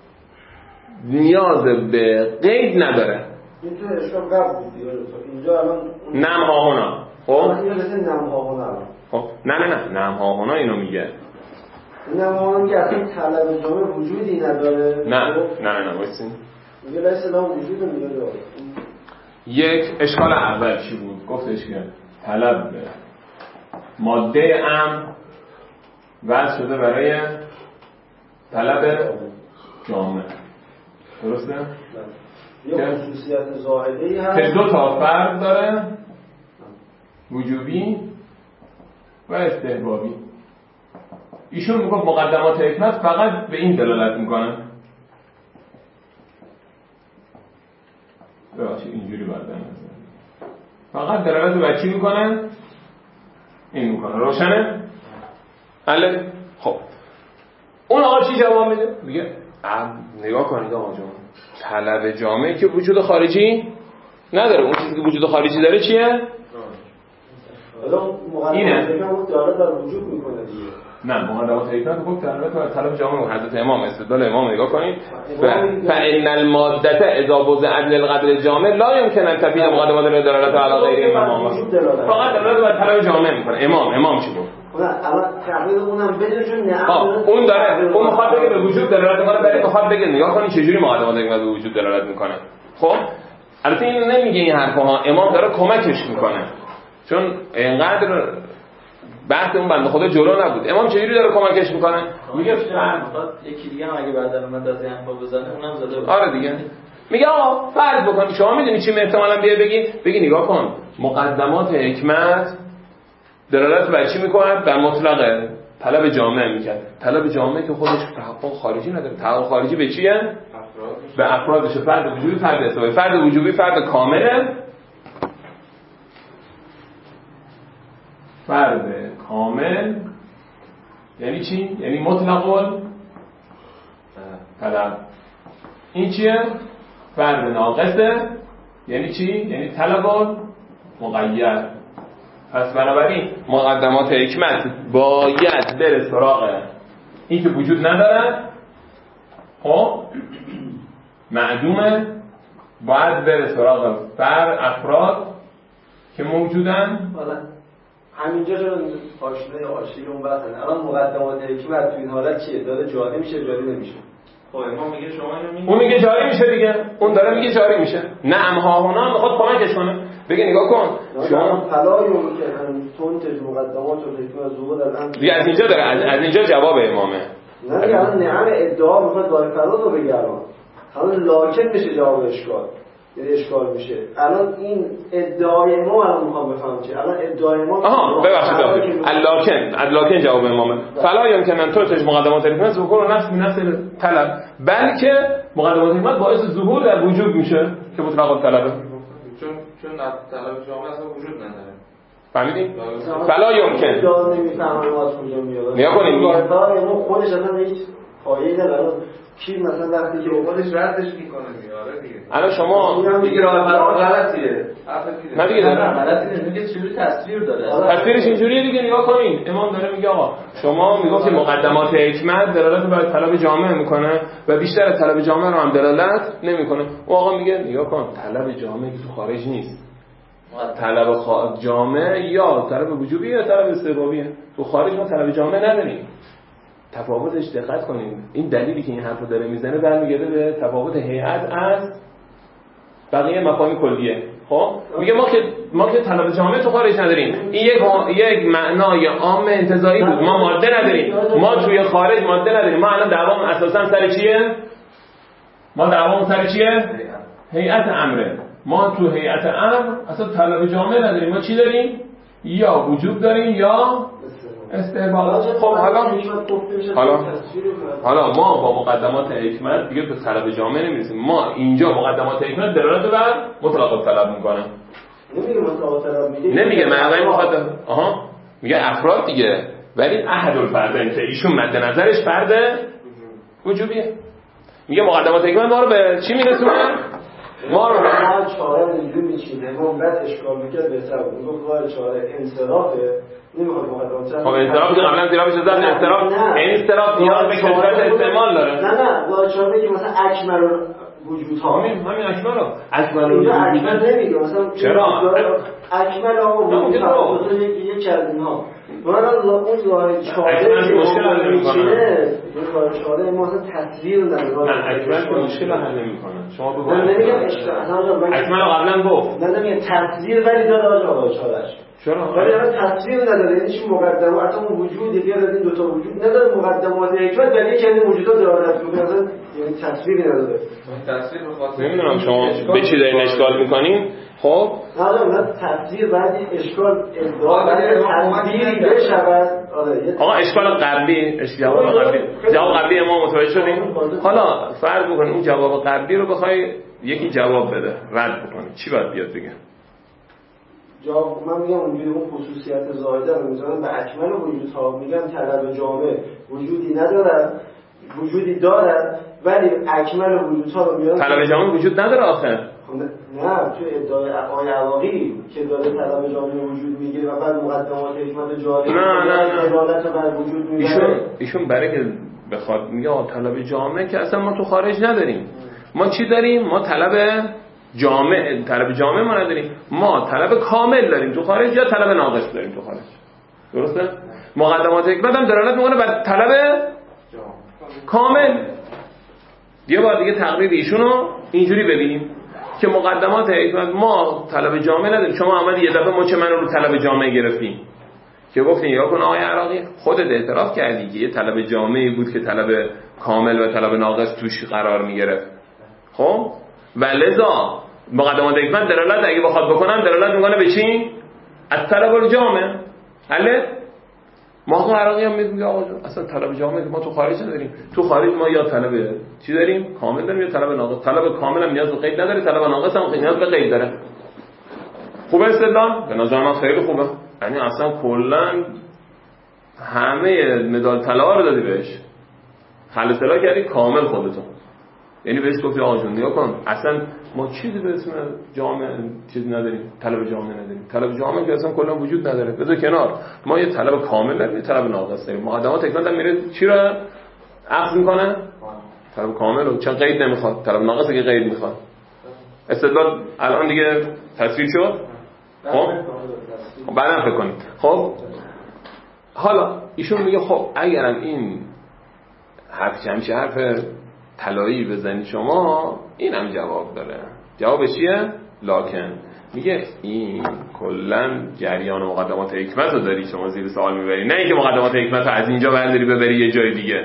Speaker 2: نیاز به قید نداره.
Speaker 5: این تو اشکال قبل بود اینجا الان
Speaker 2: نم ها هنا خب
Speaker 5: اینجا مثل نم ها هنا
Speaker 2: خب نه نه نه نم ها هنا اینو میگه
Speaker 5: نم ها هنا میگه اصلا طلب جامعه وجودی نداره.
Speaker 2: نه نه نه نه وایسین
Speaker 5: میگه لایس الان وجود میگه
Speaker 2: یک اشکال اول چی بود؟ گفتش که طلب ماده امر وضع شده برای طلب جامعه. درسته؟
Speaker 5: یه خصوصیت زائده‌ای هست
Speaker 2: که دو تا فرد داره وجوبی و استحبابی. ایشون میگه مقدمات حکمت فقط به این دلالت میکنه. ببخشید اینجوری باید بنویسم فقط دلالت به چی میکنه؟ این میکنه. روشنه؟ الان خب اون آقا چی جواب میده؟ میگه نگاه کنید آقا جان طلب جامعه که وجود خارجی نداره. اون چیزی که وجود خارجی داره چیه؟
Speaker 5: اینه داره در وجود میکنه دیگه.
Speaker 2: نه مقدمات حکمت گفت دلالت بر طلب جامع و حضرت امام استدلال امام نگاه کنید فإن المادة اذا وضعت للقدر الجامع لا يمكن ان تفيد مقدمات دلالت علی غیر امام فقط دلالت بر طلب جامع میکنه. امام امام چی گفت؟ اون داره اون میخواد بگه به وجود دلالت میکنه ولی میخواد بگه نگاه کنید چجوری مقدمات حکمت به وجود دلالت میکنه. خب البته اینو نمیگه این حرفا، امام داره کمکش میکنه چون اینقدر بحث اون بنده خدا جلو نبود. امام چجوری داره کمکش میکنه؟ میگه
Speaker 8: میخواد یکی دیگه هم اگه بعد اومد از این حرفا بزنه اونم زده بود.
Speaker 2: آره دیگه میگه آقا فرض بکنی شما میدونی چی احتمالاً بیاد بگی بگی نگاه کن مقدمات حکمت دلالت بر چی میکنه؟ در مطلق طلب جامع میکنه. طلب جامع که خودش تحقق خارجی نداره. تحقق خارجی به چیه؟ افراد. به افرادش. فرد وجوبی فرد حسابی. فرد وجوبی فرد کامله. فرد کامل یعنی چی؟ یعنی مطلق طلب. این چیه؟ فرد ناقصه یعنی چی؟ یعنی طلب مقید. پس بنابراین مقدمات حکمت باید بره سراغ این که وجود نداره، خب معدومه، باید بره سراغ بر افراد که موجودن.
Speaker 5: حالا همینجا چون آشنای آشیل اون بحثن الان مقدمات حکمت تو این حالت چیه؟ داره جاری میشه جاری نمیشه؟
Speaker 4: خب امام میگه شما اینو میگی
Speaker 2: اون میگه جاری میشه دیگه، اون داره میگه جاری میشه. نه امها هنا میخواد کمکش کنه بگه نگاه کن
Speaker 5: شما فلایون که تونتج مقدمات و حکمت ظهور الان
Speaker 2: دیگه از اینجا داره از, از اینجا جواب امامه.
Speaker 5: نه دیگه الان نعم ادعا میخواد داره فراد رو بگه الان الان لاکن میشه جواب اشکال، یعنی اشکال میشه. الان این ادعای ما الان میخوام بفهم چه الان ادعای ما
Speaker 2: آها ببخشید اللاکن اللاکن جواب امامه. فلا یمکن تونتج مقدمات حکمت ظهور و نفس من نفس طلب، بلکه مقدمات حکمت باعث ظهور در وجود میشه که مطلق طلبه.
Speaker 4: چون چون طلب جامع اصلا وجود نداره.
Speaker 2: فهمیدین؟ فلا یمکن
Speaker 5: داد نمیفهمن واسه کجا میاد.
Speaker 2: نیا کنین
Speaker 5: واقعا ما خودش اصلا هیچ پایه‌ای نداره. کی مثلا وقتی که
Speaker 4: خودش ردش میکنه دیگه. آره دیگه.
Speaker 2: الان شما
Speaker 4: دیگه راه فرار غلطیه.
Speaker 2: نه دیگه داره
Speaker 8: غلطی نمیگه چجوری تصویر داره.
Speaker 2: تصویرش اینجوریه دیگه نگاه کنین. امام داره میگه آقا شما میگفت که مقدمات حکمت دلالت بر طلب جامع میکنه و بیشتر از طلب جامع رو هم دلالت نمیکنه. اون آقا میگه نگاه کن طلب جامع که تو خارج نیست. طلب خ... جامع یا طلب وجوبیه یا طلب استحبابیه. تو خارج ما طلب جامع نداریم. تفاوتش دقت کنیم. این دلیلی که این حرفو داره میزنه برمیگرده به تفاوت هیئت از بقیه مفاهیم کلیه. خب میگه ما که ما که طلب جامع تو خارج نداریم. این یک یک معنای عام انتزاعی بود. ما ماده نداریم. ما توی خارج ماده نداریم. ما الان دعوامون اساسا سر چیه؟ ما دعوامون سر چیه؟ هیئت امره. ما تو هیئت امر اصلا طلب جامع نداریم. ما چی داریم؟ یا وجوب داریم یا استحباب. خب حالا حالا حالا ما با مقدمات حکمت دیگه به طلب جامع نمیرسیم. ما اینجا مقدمات حکمت دلالت بر مطلق طلب میکنه.
Speaker 5: نمیگه مطلق طلب میگه
Speaker 2: نمیگه معنی مقدم آها میگه افراد دیگه، ولی احد الفردین که ایشون مد نظرش فرد وجوبیه. میگه مقدمات حکمت ما رو به چی میرسونه؟ ما رو
Speaker 5: ما چاره اینجوری میچینه. ما بعد اشکال میکرد بهتر بود. میگفت وای چاره انصرافه نمیخواد مقدمات.
Speaker 2: خب انصراف که قبلا زیرا بشه زدن انصراف این انصراف نیاز به کثرت استعمال داره.
Speaker 5: نه نه وای چاره که مثلا اکمل وجودها
Speaker 2: همین همین اکمل رو اکمل
Speaker 5: اینجا اکمل نمیگه مثلا
Speaker 2: چرا
Speaker 5: اکمل آقا وجودها مثلا یک کلمه والا اون ظاهر چاره که
Speaker 2: مشکل حل نمی‌کنه.
Speaker 5: اون ظاهر چاره ما اصلا تصویر نداره.
Speaker 2: نه اکمل که مشکل حل نمی‌کنه. شما بگو
Speaker 5: من نمیگم اشکال اصلا
Speaker 2: اکمل قبلا گفت.
Speaker 5: نه نمیگم تصویر ولی داره آقا چارهش.
Speaker 2: چرا؟
Speaker 5: ولی الان تصویر نداره. یعنی چی مقدمات اصلا وجودی غیر از این دو تا وجود نداره. مقدمات حکمت ولی یک یعنی وجودا دلالت می‌کنه اصلا یعنی تصویری نداره.
Speaker 4: تصویر بخاطر
Speaker 2: نمیدونم شما به چی دارین اشکال می‌کنین؟ خب
Speaker 5: حالا من تصویر بعد اشکال ادعا بعد تصویری بشود. آره
Speaker 2: آقا اشکال قبلی جواب قبلی جواب قبلی ما متوجه شدیم. حالا فرض بکنید اون جواب قبلی رو بخوای یکی جواب بده رد بکنی چی باید بیاد دیگه؟
Speaker 5: جواب من میگم اونجوری اون خصوصیت زایده رو میذارن به اکمل وجودها میگن طلب جامع وجودی ندارد وجودی دارد ولی اکمل وجودها رو میارن.
Speaker 2: طلب جامع وجود نداره آخه.
Speaker 5: نه تو ادعای آقای عراقی که داره طلب جامعه وجود میگیره و بعد مقدمات حکمت جاری
Speaker 2: نه نه
Speaker 5: دلالت بر وجود میبره.
Speaker 2: ایشون ایشون برای که بخواد میگه طلب جامعه که اصلا ما تو خارج نداریم. ما چی داریم؟ ما طلب جامعه طلب جامعه ما نداریم. ما طلب کامل داریم تو خارج یا طلب ناقص داریم تو خارج. درسته؟ مقدمات حکمت هم دلالت میکنه بر طلب کامل. یه بار دیگه تقریر ایشونو اینجوری ببینیم که مقدمات حکمت ما طلب جامعه نداریم. شما اومدی یه دفعه مچ منو رو طلب جامعه گرفتیم که گفتین یا کن آقای عراقی خودت اعتراف کردی که یه طلب جامعی بود که طلب کامل و طلب ناقص توش قرار میگرفت. خب و لذا مقدمات حکمت دلالت اگه بخواد بکنن دلالت میکنه به چی؟ از طلب الجامع. حله ما آقای عراقی هم میگه آقا اصلا طلب جامعه که ما تو خارج نداریم. تو خارج ما یا طلب چی داریم؟ کامل داریم یا طلب ناقص. طلب کامل هم نیاز به قید نداره، طلب ناقص هم نیاز به قید داره. خوبه استدلال؟ به نظر من خیلی خوبه. یعنی اصلا کلا همه مدال طلا رو دادی بهش. حل اصطلاح کردی کامل خودتون. یعنی بهش گفتی آقا جون نگاه کن اصلا ما چیزی به اسم جامعه چیز نداریم، طلب جامعه نداریم. طلب جامعه که اصلا کلا وجود نداره. بذار کنار. ما یه طلب کامل داریم، یه طلب ناقص داریم. مقدمات حکمت هم میره چی رو اخذ میکنه؟ طلب کامل رو. چون قید نمیخواد. طلب ناقص که قید میخواد. استدلال الان دیگه تصویر شد. خب بعدم فکر کنید. خب حالا ایشون میگه خب اگرم این حرف چمچه حرف طلایی بزنید شما، اینم جواب داره. جواب چیه؟ لاکن میگه این کلا جریان مقدمات حکمت رو داری شما زیر سوال میبری، نه اینکه مقدمات حکمت رو از اینجا برداری ببری یه جای دیگه.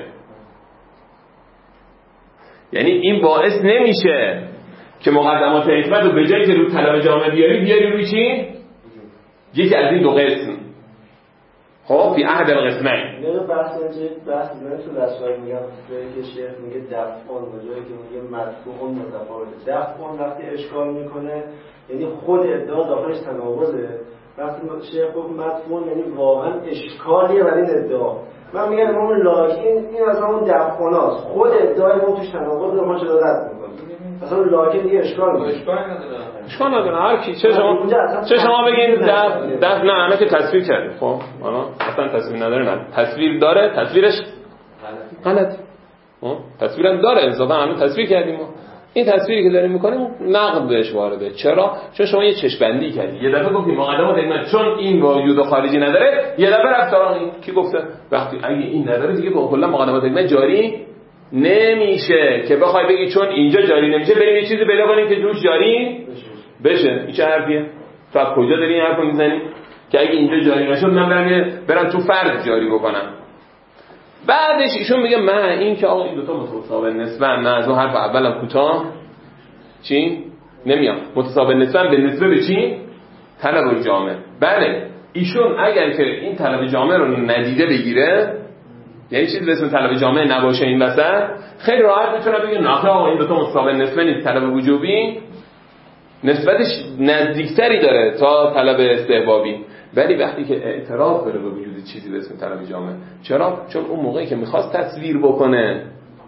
Speaker 2: یعنی این باعث نمیشه که مقدمات حکمت رو به جایی که رو طلب جامعه بیاری بیاری روی چی؟ یکی از این دو قسم. خب فی احد القسمین.
Speaker 5: نه بحث اینجا بحث می‌کنه تو رسائل میگم جایی که شیخ میگه دفعون و جایی که میگه مدفوعون متفاوته. دفعون وقتی اشکال میکنه یعنی خود ادعا داخلش تناقضه. وقتی شیخ گفت مدفوعون یعنی واقعا اشکالیه برای این ادعا. من میگم اون لاکن این اصلا اون دفعوناست. خود ادعای ما توش تناقض رو ما چرا رد می‌کنیم؟ اصلا لاکن دیگه اشکال نداره. اشکال نداره. اشکال نداره. هر کی چه شما چه شما بگین دف دف نه همه که تصویر کردیم. خب حالا اصلا تصویر نداره نه. تصویر داره، تصویرش غلط. خب تصویرم داره، اصلا همه تصویر کردیم ما. این تصویری که داریم می‌کنیم نقد بهش وارده. چرا؟ چون شما یه چشم‌بندی کردی. یه دفعه گفتیم مقدمات حکمت چون این وجود خارجی نداره، یه دفعه رفت سراغ این. کی گفته؟ وقتی اگه این نداره دیگه با کلا مقدمات حکمت جاری نمیشه که بخوای بگی چون اینجا جاری نمیشه بریم یه چیزی پیدا کنیم که روش جاری بشه. این چه حرفیه؟ تو از کجا داری این حرفو میزنی که اگه اینجا جاری نشد من برم برم تو فرض جاری بکنم؟ بعدش ایشون میگه من این که آقا این دو تا متساوی نسبن، نه از اون حرف اولم کوتاه چی نمیام. متساوی نسبن به نسبه به چی؟ طلب الجامع. بله ایشون اگر که این طلب جامع رو ندیده بگیره، یعنی چیزی به اسم طلب جامع نباشه این وسط، خیلی راحت میتونه بگه نه آقا این دو تا متساوی نسبه نیست، طلب وجوبی نسبتش نزدیکتری داره تا طلب استحبابی. ولی وقتی که اعتراف داره به وجود چیزی به اسم طلب جامع، چرا؟ چون اون موقعی که میخواست تصویر بکنه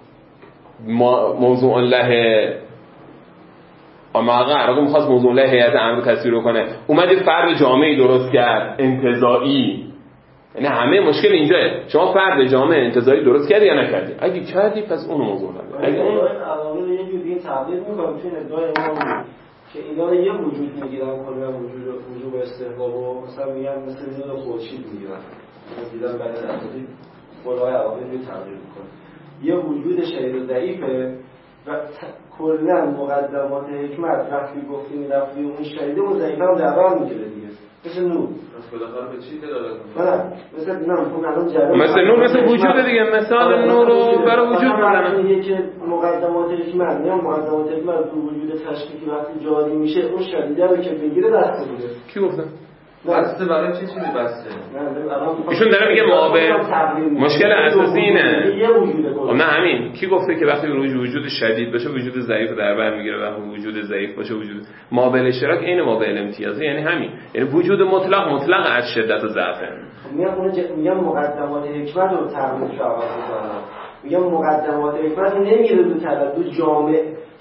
Speaker 5: موضوع له اما عراقی میخواست موضوع له هیئت امر تصویر بکنه، اومد فرد جامعی درست کرد انتزاعی. یعنی همه مشکل اینجاه. شما فرد جامع انتزاعی درست کردی یا نکردی؟ اگه کردی پس اون موضوع له. اگه اون عراقی یه جوری تعبیر میکنه چون ادعای ما که اینا رو یه وجود میگیرن، کلا وجود وجود استحباب و مثلا میگن مثل نور خورشید میگیرن. دیدن بعد از این قولای عراقی رو تعبیر میکنه یه وجود شدید و ضعیفه و کلا مقدمات حکمت وقتی گفتیم رفتی اون شدید و ضعیفه هم در بر میگیره دیگه، مثل نور.
Speaker 4: بالاخره به چی دلالت میکنه؟
Speaker 5: نه مثل نه الان جریان
Speaker 2: مثل نور مثل وجود دیگه، مثال نور رو برای وجود میزنن.
Speaker 5: میگه که مقدمات حکمت میگم مقدمات حکمت تو وجود تشکیکی وقتی جاری میشه اون شدیده رو که بگیره بسته بوده.
Speaker 2: کی گفته؟
Speaker 4: بسته برای چه چیزی بسته؟
Speaker 2: ایشون داره میگه مابه مشکل اساسی اینه.
Speaker 5: یه وجوده.
Speaker 2: نه همین کی گفته که وقتی وجود شدید باشه وجود ضعیف در بر میگیره، وقتی وجود ضعیف باشه وجود مابه اشتراک عین مابه امتیازی، یعنی همین، یعنی وجود مطلق مطلق از شدت و ضعفه.
Speaker 5: میگم اون میگم مقدمات حکمت رو تعریف عوض می‌کنه. میگم مقدمات حکمت نمیره تو طلب تو جامع که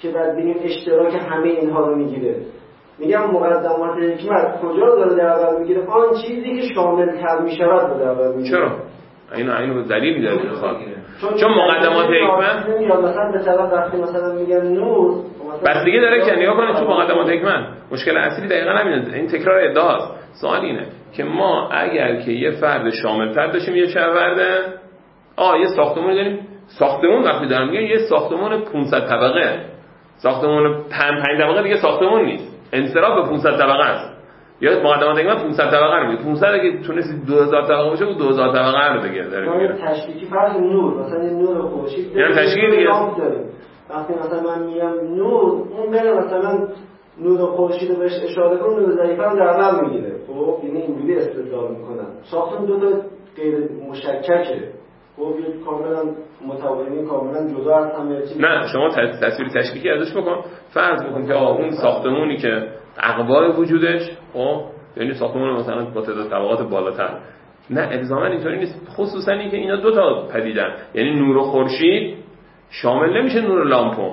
Speaker 5: که بعد ببینیم اشتراک همه اینها رو میگیره. میگم مقدمات حکمت کجا داره در بر میگیره؟ آن چیزی که شامل تر میشود رو در بر میگیره.
Speaker 2: چرا؟ اینو اینو دلیل میاره بخواد. چون مقدمات حکمت
Speaker 5: یا مثلا به طرف وقتی مثلا میگن نور
Speaker 2: بستگی داره که نگاه کنید تو مقدمات حکمت مشکل اصلی دقیقاً همینه. این تکرار ادعاست. سوال اینه که ما اگر که یه فرد شامل تر داشتیم یه چرورده آ یه ساختمون داریم، ساختمون وقتی دارم میگم یه ساختمون پانصد طبقه، ساختمون پنج پنج طبقه دیگه ساختمون نیست، انصراف به پانصد طبقه است. یا مقدمات حکمت پانصد طبقه رو میگه، پانصد اگه تونستی دو هزار طبقه باشه دو هزار طبقه رو دیگه داره میگه.
Speaker 5: تشکیکی فرض نور مثلا نور خورشید
Speaker 2: یعنی تشکیک دیگه
Speaker 5: داریم. وقتی مثلا من میگم نور اون بره مثلا نور خورشید رو بهش اشاره کنم نور ضعیفه هم در بر میگیره. خب یعنی اینجوری استدلال میکنن. ساختمون دو تا غیر مشککه. خب یه کاملا متوازی کاملا جدا از هم چیز.
Speaker 2: نه شما تصویر تشکیکی ازش بکن. فرض بکن که آقا اون ساختمونی که اقوای وجودش خب یعنی ساختمون مثلا با تعداد طبقات بالاتر، نه الزاما اینطوری نیست. خصوصا اینکه اینا دو تا پدیدن، یعنی نور و خورشید شامل نمیشه نور لامپو.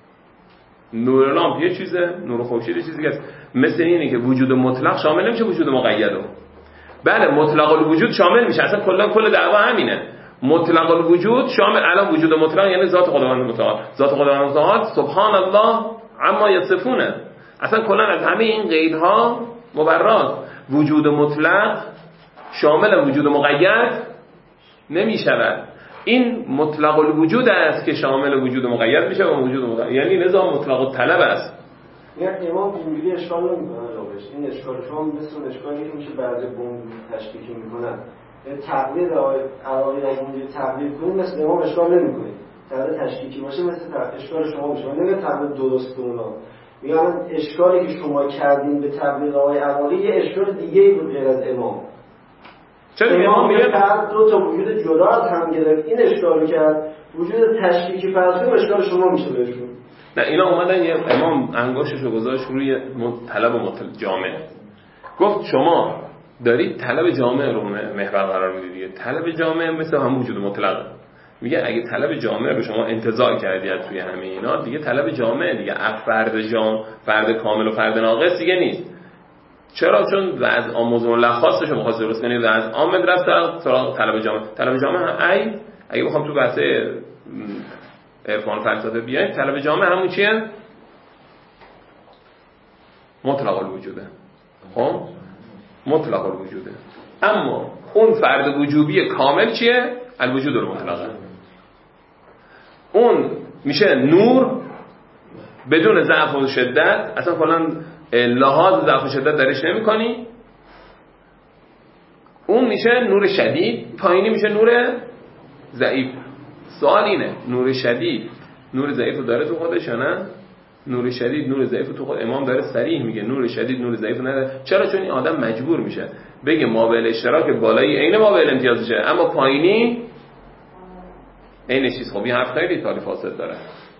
Speaker 2: نور لامپ یه چیزه، نور خورشید یه چیزی دیگه است. مثل اینه که وجود مطلق شامل نمیشه وجود مقیدو. بله مطلق الوجود شامل میشه، اصلا کلا کل دعوا همینه. مطلق الوجود شامل، الان وجود مطلق یعنی ذات خداوند متعال، ذات خداوند متعال سبحان الله عما یصفونه، اصلا کلا از همه این قیدها مبراست. وجود مطلق شامل وجود مقید نمیشود. این مطلق الوجود است که شامل وجود مقید میشه و وجود مقید، یعنی نظام مطلق الطلب است.
Speaker 5: میگه امام اینجوری اشکال نمیکنه لابش. این اشکال شما مثل اشکالی که میشه بعضی بوم تشکیکی میکنن. یعنی تقلید عراقی اگه اونجوری تقلید کنید مثل امام اشکال نمیکنید. تقلید تشکیکی باشه مثل اشکال شما میشه. نمیگه تقلید درست اونا. میگه اشکالی که شما کردین به تقلید آقای عراقی یه اشکال دیگه‌ای بود غیر از امام.
Speaker 2: چرا امام میگه
Speaker 5: دو تا وجود جدا از هم گرفت، این اشکالو کرد. وجود تشکیکی فرض کنیم اشکال شما میشه بهشون.
Speaker 2: نه اینا اومدن یه امام انگشتشو گذاشت روی طلب مطلب جامع، گفت شما دارید طلب جامع رو محور قرار میدید دیگه. طلب جامع مثل هم وجود مطلق. میگه اگه طلب جامع رو شما انتزاع کردی از توی همه اینا دیگه طلب جامع دیگه فرد جام فرد کامل و فرد ناقص دیگه نیست. چرا؟ چون از آموزون لخاصش رو می‌خواست درست کنید و از عام مدرسه سراغ طلب جامع. طلب جامع هم ای اگه بخوام تو بحث عرفان فلسفه بیایم، طلب جامع همون چیه؟ مطلق الوجوده. خب مطلق الوجوده. اما اون فرد وجوبی کامل چیه؟ الوجود المطلقه. اون میشه نور بدون ضعف و شدت، اصلا کلا لحاظ ضعف و شدت درش نمی کنی. اون میشه نور شدید، پایینی میشه نور ضعیف. سوال اینه نور شدید نور ضعیف رو داره تو خودش یا نه؟ نور شدید نور ضعیف تو خود امام داره صریح میگه نور شدید نور ضعیف نداره. چرا؟ چون این آدم مجبور میشه بگه مابعد اشتراک بالایی عین مابعد امتیازشه اما پایینی عین چیز. خب این حرف خیلی تالی فاسد داره.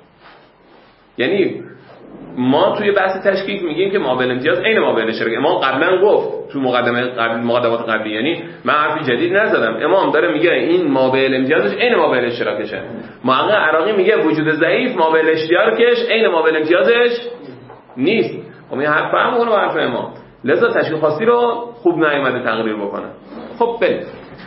Speaker 2: یعنی ما توی بحث تشکیک میگیم که مابعد امتیاز عین مابعد اشتراک. امام قبلا گفت تو مقدمه قبل مقدمات قبلی، یعنی من حرفی جدید نزدم. امام داره میگه این مابعد امتیازش عین مابعد اشتراکشه. محقق عراقی میگه وجود ضعیف مابعد اشتراکش عین مابعد امتیازش نیست. خب این حرف فهم کنه با حرف امام، لذا تشکیک خاصی رو خوب نیامده تقریر بکنه. خب بریم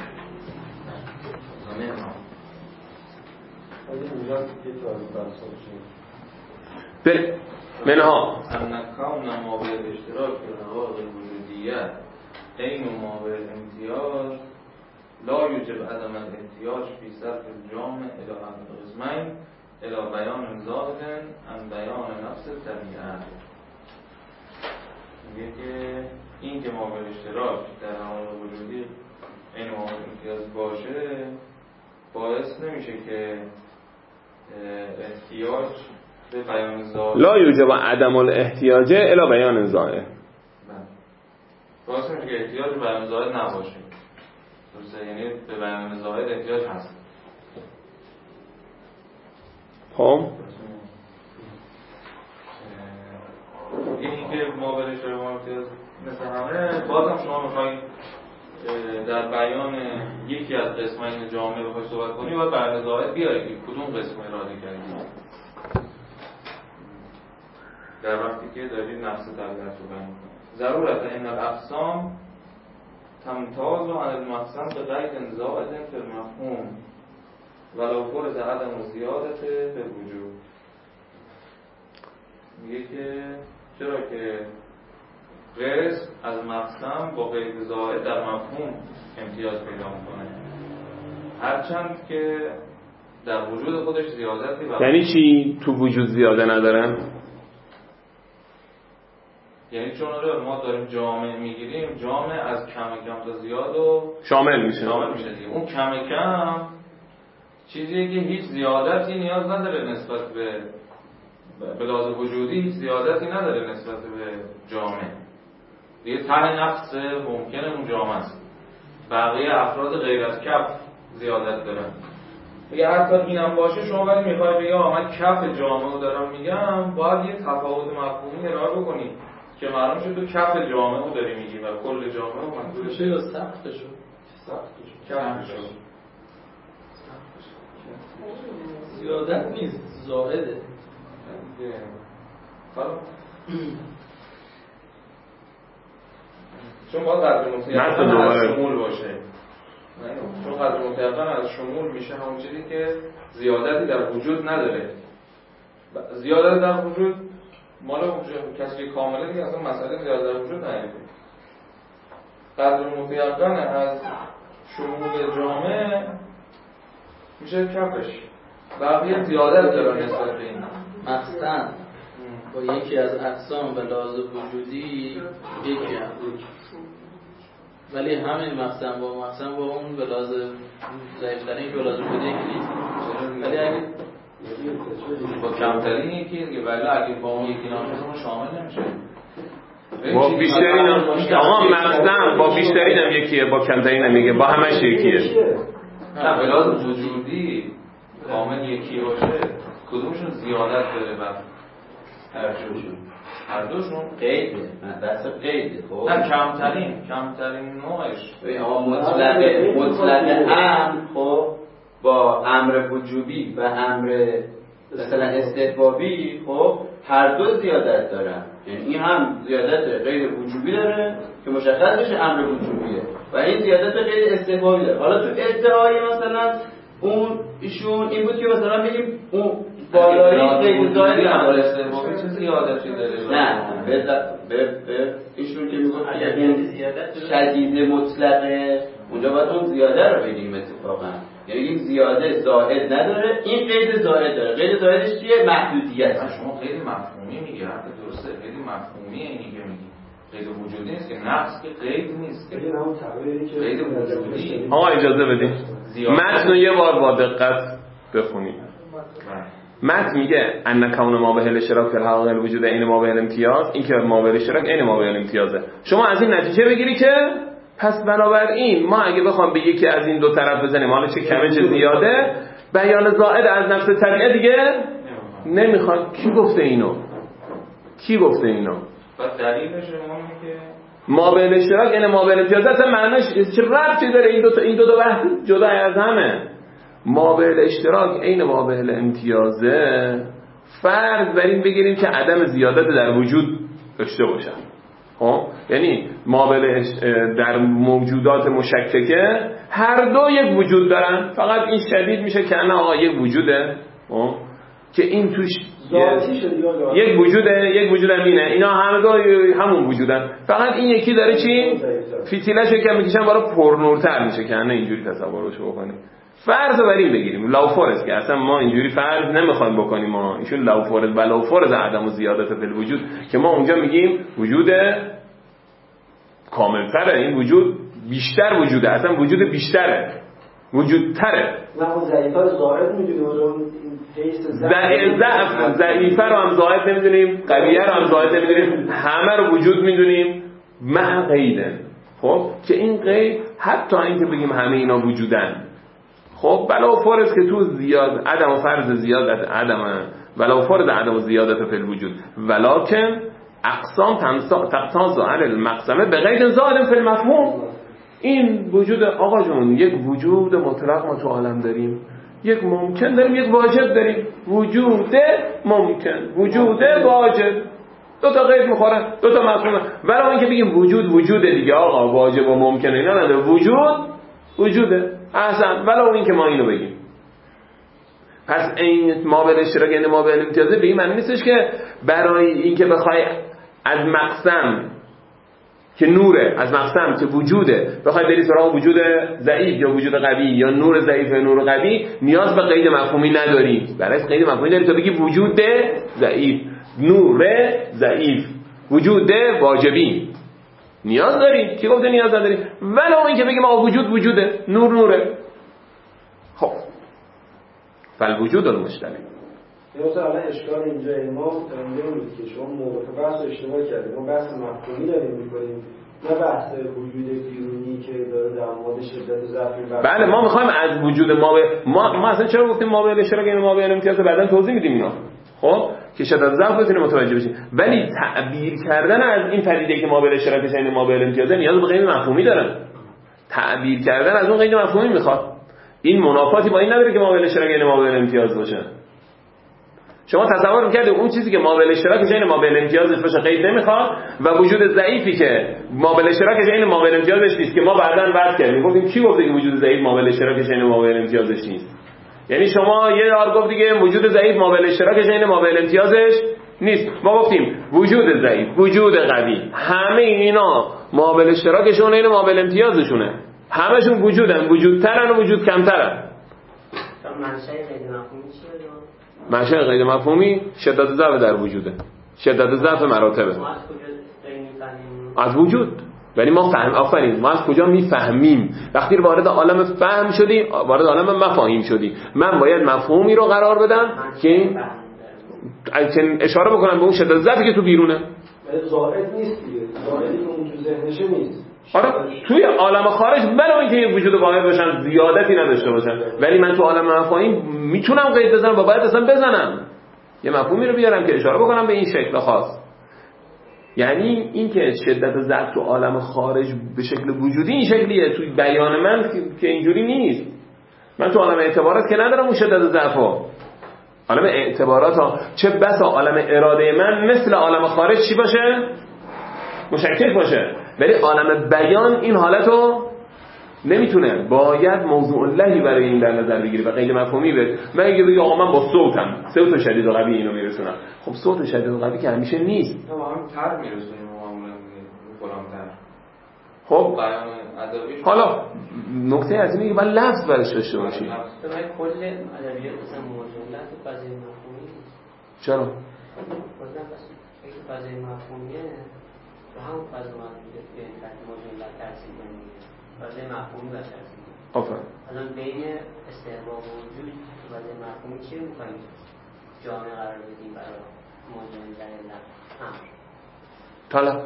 Speaker 2: بریم منها
Speaker 4: ان کون مابعد اشتراک روابط الوجودیه عین مابعد امتیاز لا یوجب عدم الاحتیاج فی صرف الجامع الی القسمین الی بیان زائد عن بیان نفس الطبیعه. میگه که این که مابعد اشتراک در روابط وجودی عین مابعد امتیاز باشه باعث نمیشه که احتیاج به بیان زائد
Speaker 2: لا یوجب عدم الاحتیاج الی بیان زائد
Speaker 4: باعث میشه که احتیاج به بیان زائد نباشه. درسته؟ یعنی به بیان زائد احتیاج هست.
Speaker 2: خب
Speaker 4: این که ما برش رو امتیاز مثل همه بازم شما میخواین در بیان یکی از قسمین جامعه بخوای صحبت کنی باید بیان زائد بیاری. کدوم قسم اراده کردی؟ در وقتی که دارید نفس طبیعت رو بیان کنید. ضرورت این الاقسام تمتاز عن المقسم به قید زائد فی المفهوم ولو فرض عدم زیادت به وجود. میگه که چرا که قسم از مقسم با قید زائد در مفهوم امتیاز پیدا میکنه، هرچند که در وجود خودش زیادتی و
Speaker 2: یعنی چی تو وجود زیاده ندارن؟
Speaker 4: یعنی چون ما داریم جامع میگیریم، جامع از کم کم تا زیاد و
Speaker 2: شامل میشه.
Speaker 4: شامل میشه دیگه. اون کم کم چیزیه که هیچ زیادتی نیاز نداره نسبت به به لحاظ وجودی، هیچ زیادتی نداره نسبت به جامع دیگه. ته نقص ممکنه اون جامع است، بقیه افراد غیر از کف زیادت دارن. اگه حتی اینم باشه شما ولی میخوای بگی آقا من کف جامعه رو دارم میگم، باید یه تفاوت مفهومی ارائه بکنی که معلوم شد تو کف جامعه رو داری میگی و کل جامعه رو منظورش
Speaker 6: یا سختشو سختشو
Speaker 4: کفشو
Speaker 6: زیادت نیست، زائده.
Speaker 4: چون باید قدر متیقن از شمول باشه، چون قدر متیقن از شمول میشه همون چیزی که زیادتی در وجود نداره. زیادت در وجود مال کسی کامله دیگه، اصلا مسئله زیادت در وجود نداره. قدر متیقن از شمول جامعه میشه کفش، بقیه زیادت داره نسبت به این
Speaker 6: مقصد با یکی از اقسام به لحاظ وجودی یکی هم، ولی همین مقسم با مقسم با اون به لحاظ ضعیف‌ترین به لحاظ وجودی یکی نیست. ولی اگه
Speaker 4: با کمترین یکی دیگه، ولی اگه با اون یکی نمیشه اون شامل نمیشه.
Speaker 2: با بیشترین هم آقا مقسم با بیشترین هم یکیه، با کمترین هم میگه با همش یکیه.
Speaker 4: نه به لحاظ وجودی کامل یکی باشه کدومشون زیادت داره؟ و
Speaker 7: هر دوشون
Speaker 4: هر دوشون
Speaker 7: قیده، بس قیده. خب
Speaker 4: نه کمترین کمترین نوعش
Speaker 7: ببین آقا مطلق مطلق امر خب با امر وجوبی و امر مثلا استحبابی خب هر دو زیادت دارن. یعنی این هم زیادت غیر وجوبی داره که مشخص بشه امر وجوبیه و این زیادت غیر استحبابی داره. حالا تو ادعای مثلا اون ایشون این بود که مثلا بگیم اون بالایی غیر زائد
Speaker 4: امر استحبابی چه زیادتی داره؟
Speaker 7: نه به به به ایشون که میگه اگر شدید مطلقه اونجا باید اون زیاده رو بگیم اتفاقا. یعنی این زیاده زائد نداره، این قید زائد داره. قید زائدش چیه؟ محدودیت.
Speaker 4: شما خیلی مفهومی میگی، حرف درسته، خیلی مفهومی اینی که میگی. قید وجودی نیست که، نقص که قید نیست که، قید وجودی.
Speaker 2: آقا اجازه بدید متن رو یه بار با دقت بخونید. متن میگه ان کون ما به الاشتراک فی الحقیقه الوجود عین ما به الامتیاز، این که ما به الاشتراک عین ما به الامتیازه. شما از این نتیجه بگیری که پس بنابراین ما اگه بخوام به یکی از این دو طرف بزنیم، حالا چه کمه چه زیاده، بیان زائد از نفس طبیعه دیگه نمیخواد. کی گفته اینو؟ کی گفته اینو؟
Speaker 4: بعد دلیل شما میگه که
Speaker 2: ما به الاشتراک یعنی ما به الامتیاز، اصلا معناش چه ربطی داره؟ این دو تا این دو تا بحث جدا از همه. ما به الاشتراک عین ما به الامتیازه، فرض بر این بگیریم که عدم زیادت در وجود داشته باشن. خب یعنی ما به در موجودات مشککه هر دو یک وجود دارن، فقط این شدید میشه که نه آقا یک وجوده خب که این توش یک وجوده، یک وجود هم اینه، اینا همه دو همون وجودن، فقط این یکی داره چی؟ فتیله‌شو که میکشن برای پرنورتر میشه که نه اینجوری تصورش بکنیم. فرض بر این بگیریم لو فرض که اصلا ما اینجوری فرض نمیخوایم بکنیم، ما ایشون لو فرض و لو فرض عدم و زیادت فی الوجود که ما اونجا میگیم وجود کاملتره، این وجود بیشتر وجوده، اصلا وجود بیشتره، وجودتره.
Speaker 5: نه اون ضعیفه رو زائد میدونیم، اون
Speaker 2: ضعف ضعیفه رو هم زائد نمیدونیم، قویه رو هم زائد نمیدونیم، همه رو وجود میدونیم مع قیدن. خب که این قید حتی اینکه بگیم همه اینا وجودن، خب بلا فرض که تو زیاد عدم و فرض زیادت عدم ولو فرض عدم و زیادت فی الوجود ولکن اقسام تقتضی علی المقسمه به غیر زائد فی المفهوم. این وجود آقا جون یک وجود مطلق ما تو عالم داریم، یک ممکن داریم، یک واجب داریم. وجود ممکن، وجود واجب. دو تا قید میخورن، دو تا مفهوم. ولی اون که بگیم وجود وجوده دیگه آقا، واجب و ممکنه اینا نداره، وجود وجوده. احسن. ولی اون که ما اینو بگیم. پس این ما به اشتراک یعنی ما به امتیازه به این معنی نیستش که برای اینکه بخوای از مقسم که نوره، از مقسم که وجوده، بخوای بری سراغ وجود ضعیف یا وجود قوی یا نور ضعیف یا نور قوی، نیاز به قید مفهومی نداری. برای قید مفهومی داری تا بگی وجود ضعیف، نور ضعیف، وجود واجبی. نیاز داری. کی گفته نیاز نداری؟ ولی اون که بگیم آقا وجود وجوده، نور نوره. خب فالوجود المشترک.
Speaker 5: مثلا الان اشکال اینجا ما نمی‌دونید که شما موقع بحث اشتباه کردید. ما بحث مفهومی داریم می‌کنیم، نه بحث وجود بیرونی که داره در مورد شدت و ضعف.
Speaker 2: بله ما می‌خوایم از وجود ما به ما ما اصلا چرا گفتیم ما به اشتراک یعنی ما به امتیاز، بعداً توضیح میدیم اینا. خب که شدت ضعف بتونیم متوجه بشیم. ولی تعبیر کردن از این پدیده که ما به اشتراک یعنی ما به امتیاز نیاز به قید مفهومی داره. تعبیر کردن از اون قید مفهومی میخواد. این منافاتی با این نداره که ما به اشتراک یعنی ما به امتیاز باشه. شما تصور می‌کردید اون چیزی که ما به اشتراک بین ما به امتیازش باشه قید نمیخواد و وجود ضعیفی که ما به اشتراک بین ما به امتیازش نیست که ما بعداً وضع کردیم. گفتیم کی گفته که وجود ضعیف ما به اشتراک بین ما به امتیازش نیست؟ یعنی شما یه بار گفت دیگه وجود ضعیف ما به اشتراک بین ما به امتیازش نیست. ما گفتیم وجود ضعیف، وجود قوی، همه اینا ما به اشتراکشون اینه ما به امتیازشونه. همشون وجودن، وجودترن و وجود کمترن.
Speaker 9: منشأ قید مفهومی چیه؟
Speaker 2: منشأ قید مفهومی شدت ضعف در وجوده. شدت ضعف مراتبه. از وجود. ولی ما فهم آفرین ما از کجا میفهمیم؟ وقتی وارد عالم فهم شدیم، وارد عالم مفاهیم شدیم، من باید مفهومی رو قرار بدم که این اشاره بکنم به اون شدت ضعفی که تو بیرونه.
Speaker 5: زائد نیست دیگه. زائدی که اون تو ذهنشه نیست.
Speaker 2: آره توی عالم خارج برای اینکه یه وجود واحد باشن زیادتی نداشته باشن، ولی من تو عالم مفاهیم میتونم قید بزنم و باید اصلا بزنم، یه مفهومی رو بیارم که اشاره بکنم به این شکل خاص. یعنی این که شدت ضعف تو عالم خارج به شکل وجودی این شکلیه، توی بیان من که اینجوری نیست. من تو عالم اعتبارات که ندارم اون شدت ضعفو. عالم اعتبارات ها چه بسا عالم اراده من مثل عالم خارج چی باشه؟ مشکل باشه. ولی عالم بیان این حالتو نمیتونه، باید موضوع اللهی برای این در نظر بگیری و قید مفهومی بده. من اگه بگم آقا من با صوتم صوت شدید و قوی اینو میرسونم، خب صوت شدید و قوی که همیشه نیست.
Speaker 4: ما هم تر میرسونیم معمولا فلان‌تر.
Speaker 2: خب
Speaker 4: بیان ادبی
Speaker 2: حالا نکته از اینه که باید لفظ برش داشته باشی.
Speaker 9: تو کل ادبیات مثلا موضوعات و فضای مفهومی
Speaker 2: چرا؟
Speaker 9: مثلا فکر فضای مفهومیه و همون فضای مفهومی که تحت موضوعات ترسیم کنیم فضای مفهومی و ترسیم کنیم.
Speaker 2: آفرین.
Speaker 9: الان بین استحباب و وجود فضای مفهومی چی می‌خوایم جامعه قرار بدیم برای موضوع دلیل امر؟
Speaker 2: طلب.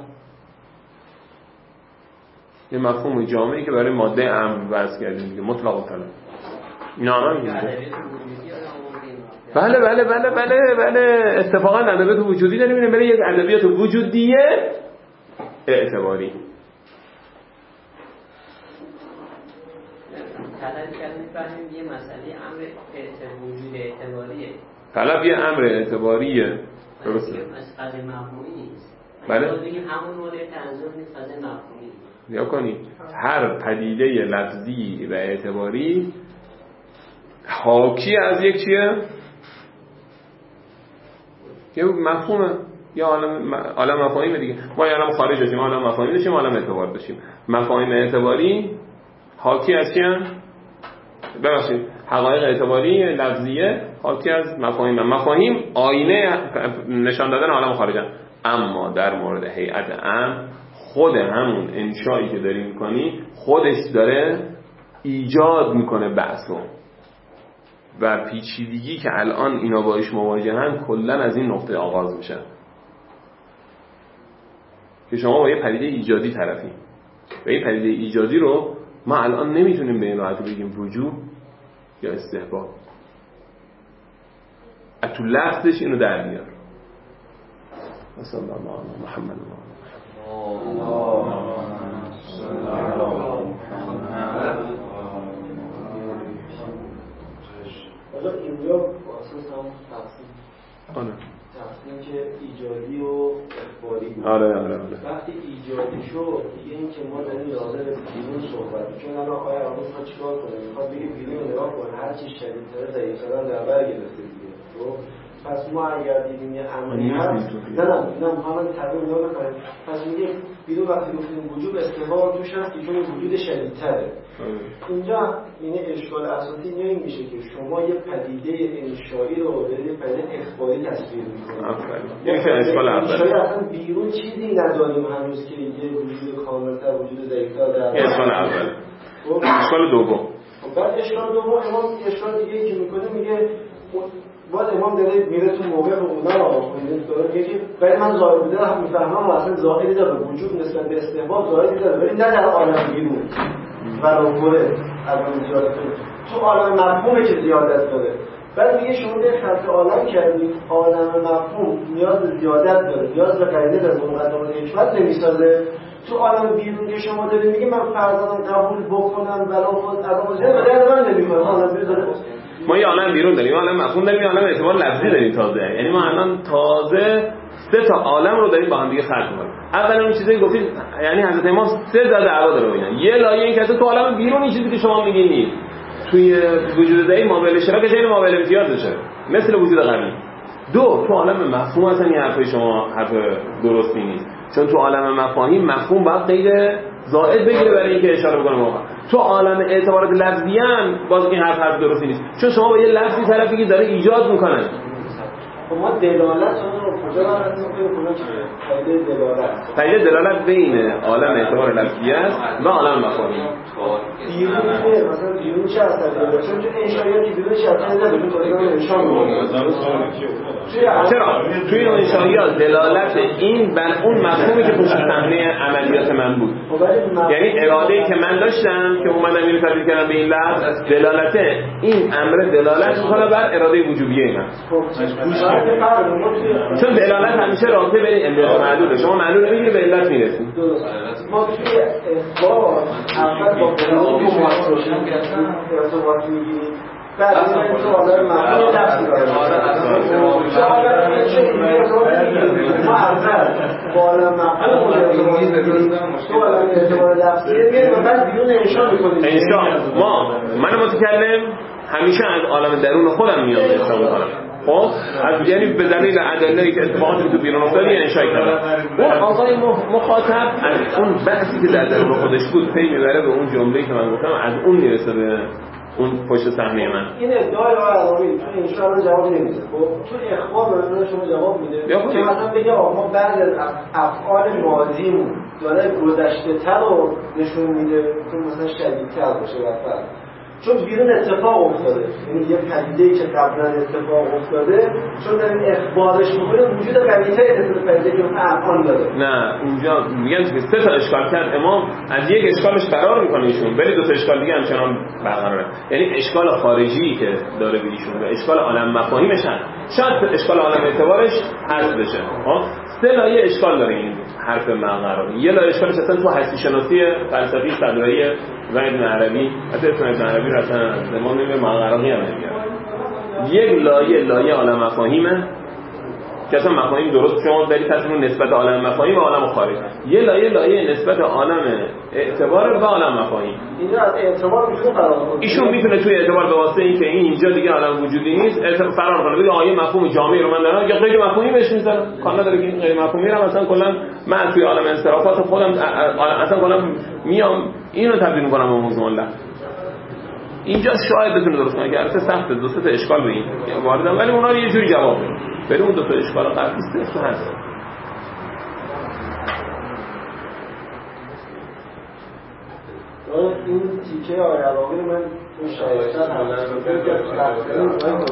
Speaker 2: یه مفهوم جامعی که برای ماده امر وضع کردیم دیگه، مطلق طلب. اینا هم میگیم. بله بله بله بله بله اتفاقا ادبیات وجودی داریم، می‌بینیم برای یک ادبیات وجودیه اعتباری.
Speaker 9: طلب کردن فهمیم یه مسئله امر وجود اعتباریه.
Speaker 2: طلب یه امر اعتباریه. درسته.
Speaker 9: فضای مفهومی نیست.
Speaker 2: بله.
Speaker 9: میگیم همون مورد تنظیم نیست، فضای مفهومی.
Speaker 2: یا کنید هر پدیده لفظی و اعتباری حاکی از یک چیه؟ یه مفهومه، یا عالم عالم مفاهیم دیگه. ما یه عالم خارج داشتیم، عالم مفاهیم داشتیم، عالم اعتبار داشتیم. مفاهیم اعتباری حاکی از چیه؟ ببخشید حقایق اعتباری لفظیه حاکی از مفاهیم. مفاهیم آینه نشان دادن عالم خارجن. اما در مورد هیئت امر خود همون انشایی که داری میکنی خودش داره ایجاد میکنه بحثو و پیچیدگی که الان اینا باش مواجهن کلن از این نقطه آغاز میشه که شما با یه پدیده ایجادی طرفی و این پدیده ایجادی رو ما الان نمیتونیم به این راحتی بگیم وجود یا استحباب. تو لفظش اینو در بیار. صلی الله علی محمد
Speaker 5: حالا اینجا واسه هم تقسیم
Speaker 2: آره
Speaker 5: تقسیم که ایجادی و
Speaker 2: آره آره آره
Speaker 5: وقتی ایجادی شد دیگه این که ما داریم لازم به بیرون صحبت چون الان آقای آقا میخواد چیکار کنه میخواد بگه بیرون نگاه کن هر چی شدیدتر ضعیف‌تر در بر گرفته دیگه خب پس ما اگر دیدیم یه امری هست نه نه نه محمد تقریبا نگاه بکنیم پس میگه بیرون وقتی گفتیم وجود استقرار توش هست که چون وجود شدیدتره اینجا این اشکال اساسی اینجا این میشه که شما یه پدیده انشایی رو به یه پدیده اخباری تصویر میکنید
Speaker 2: یعنی که اشکال اول
Speaker 5: انشایی اصلا بیرون چیزی نداریم هنوز که یه وجود کاملتر وجود ضعیف‌تر در
Speaker 2: اشکال اول اشکال دوم
Speaker 5: بعد اشکال دوم امام اشکال دیگه که میکنه میگه باز امام داره میره تو موقع به اونا میگه که برای من ظاهر بوده هم میفهمم و اصلا ظاهری داره وجود نسبت به استحباب ظاهری داره ولی نه در عالم بیرون برابره اول زیادت تو عالم مفهومه که زیادت داره بعد میگه شما به خلق عالم کردید عالم مفهوم نیاز به زیادت داره نیاز به قرینه در مقدمات حکمت نمیسازه تو عالم بیرون که شما دارید میگه من فرزانم قبول بکنم ولی خود عذاب زنده به درد من نمیکنه عالم بیرون
Speaker 2: ما یه عالم بیرون داریم، عالم مفهوم داریم، یه عالم اعتبار لفظی داریم تازه. یعنی ما الان تازه سه تا عالم رو داریم با هم دیگه خلق می‌کنیم. اولا اون چیزایی گفتید یعنی حضرت امام سه تا دعوا داره اینا. یه لایه این که تو عالم بیرون این چیزی که شما میگین نیست. توی وجود ذهنی مابل اشتراک خیلی مابل امتیازشه. مثل وجود قوی. دو تو عالم مفهوم اصلا این حرفای شما حرف درستی نیست. چون تو عالم مفاهیم مفهوم باید قید زائد بگیره برای اینکه اشاره بکنه موقع. تو عالم اعتبارات لفظی هم باز این حرف حرف درستی نیست چون شما با یه لفظی طرفی که داره ایجاد میکنن
Speaker 5: ما دلالت رو کجا براتون می‌کنیم که قاعده دلالت
Speaker 2: قاعده دلالت بین عالم اعتبار لفظی است و عالم مفاهیم
Speaker 5: بیرون مثلا بیرون چه اثری داره چون تو انشائیاتی بیرون چه اثری داره تو تازه انشاء
Speaker 2: چرا توی این انشائیات دلالت این بر اون مفهومی که پشت صحنه عملیات من بود یعنی اراده‌ای که من داشتم که اومدم اینو تبدیل کردم به این لفظ دلالت این امر دلالت می‌کنه بر اراده وجوبیه من چون دلالت همیشه رابطه بین علت و معلوله شما معلول نمیگیری به علت میرسی
Speaker 5: ما توی اخبار اول با قانون موافقشون که ارتباط میگیریم بعد این تو آدم معلول لفظی داره تو آدم ما اول با آدم معلول ارتباط میگیریم تو آدم ارتباط لفظی میگیریم و بعد بیرون انشاء میکنیم
Speaker 2: انشاء ما من متکلم همیشه از عالم درون خودم میام انشاء میکنم خب از یعنی به دلیل ادله‌ای که اتفاقاتی تو بیرون افتاد انشاء کردم اون آقای مخاطب از اون بحثی که در درون خودش بود پی میبره به اون جمله‌ای که من گفتم از اون میرسه به اون پشت صحنه من
Speaker 5: این ادعای آقای علامی تو انشاء جواب نمیده خب تو اخبار به شما جواب میده که مثلا بگه آقا بعد از افعال ماضیمون داره گذشته‌تر رو نشون میده که مثلا شدیدتر باشه مثلا چون بیرون اتفاق افتاده یعنی یه پدیده‌ای که قبلا اتفاق افتاده چون داریم اخبارش می‌کنیم وجود قوی‌تری نسبت به پدیده‌ای که مثلا الان داره
Speaker 2: نه اونجا میگن که سه تا اشکال کرد امام از یک اشکالش فرار می‌کنه ایشون ولی دو تا اشکال دیگه همچنان برقراره یعنی اشکال خارجی که داره به ایشون و اشکال عالم مفاهیمش هست شاید اشکال عالم اعتبارش حذف بشه ها سه لایه اشکال داره این حرف مقرر یه لایه اشکالش اصلا تو هستی شناسی فلسفی صدرایی و ابن عربی حتی ابن عربی را اصلا زمان نمیگه مقرقی هم نمیگه یک لایه لایه عالم مفاهیمه که اصلا مفاهیم درست شما داری تصمیم نسبت عالم مفاهیم و عالم خارج یه لایه لایه نسبت عالم اعتبار و عالم مفاهیم
Speaker 5: اینجا از اعتبار میتونه فرار کنه
Speaker 2: ایشون میتونه توی اعتبار به واسطه اینکه این اینجا دیگه عالم وجودی نیست فرار کنه بگه آیه مفهوم جامعی رو من دارم یا غیر مفهومی بهش میذارم کار نداره که این غیر مفهومی رو مثلا کلا من توی عالم انصرافات خودم اصلا کلا میام اینو تبدیل میکنم به موضوع الله اینجا شاید بتونه درست کنه که البته سخته دو سه تا اشکال به این واردم ولی اونا رو یه جوری جواب میده ولی اون دو تا اشکال قطعی است هست
Speaker 5: این تیکه آیه علاوه من اون شایسته هم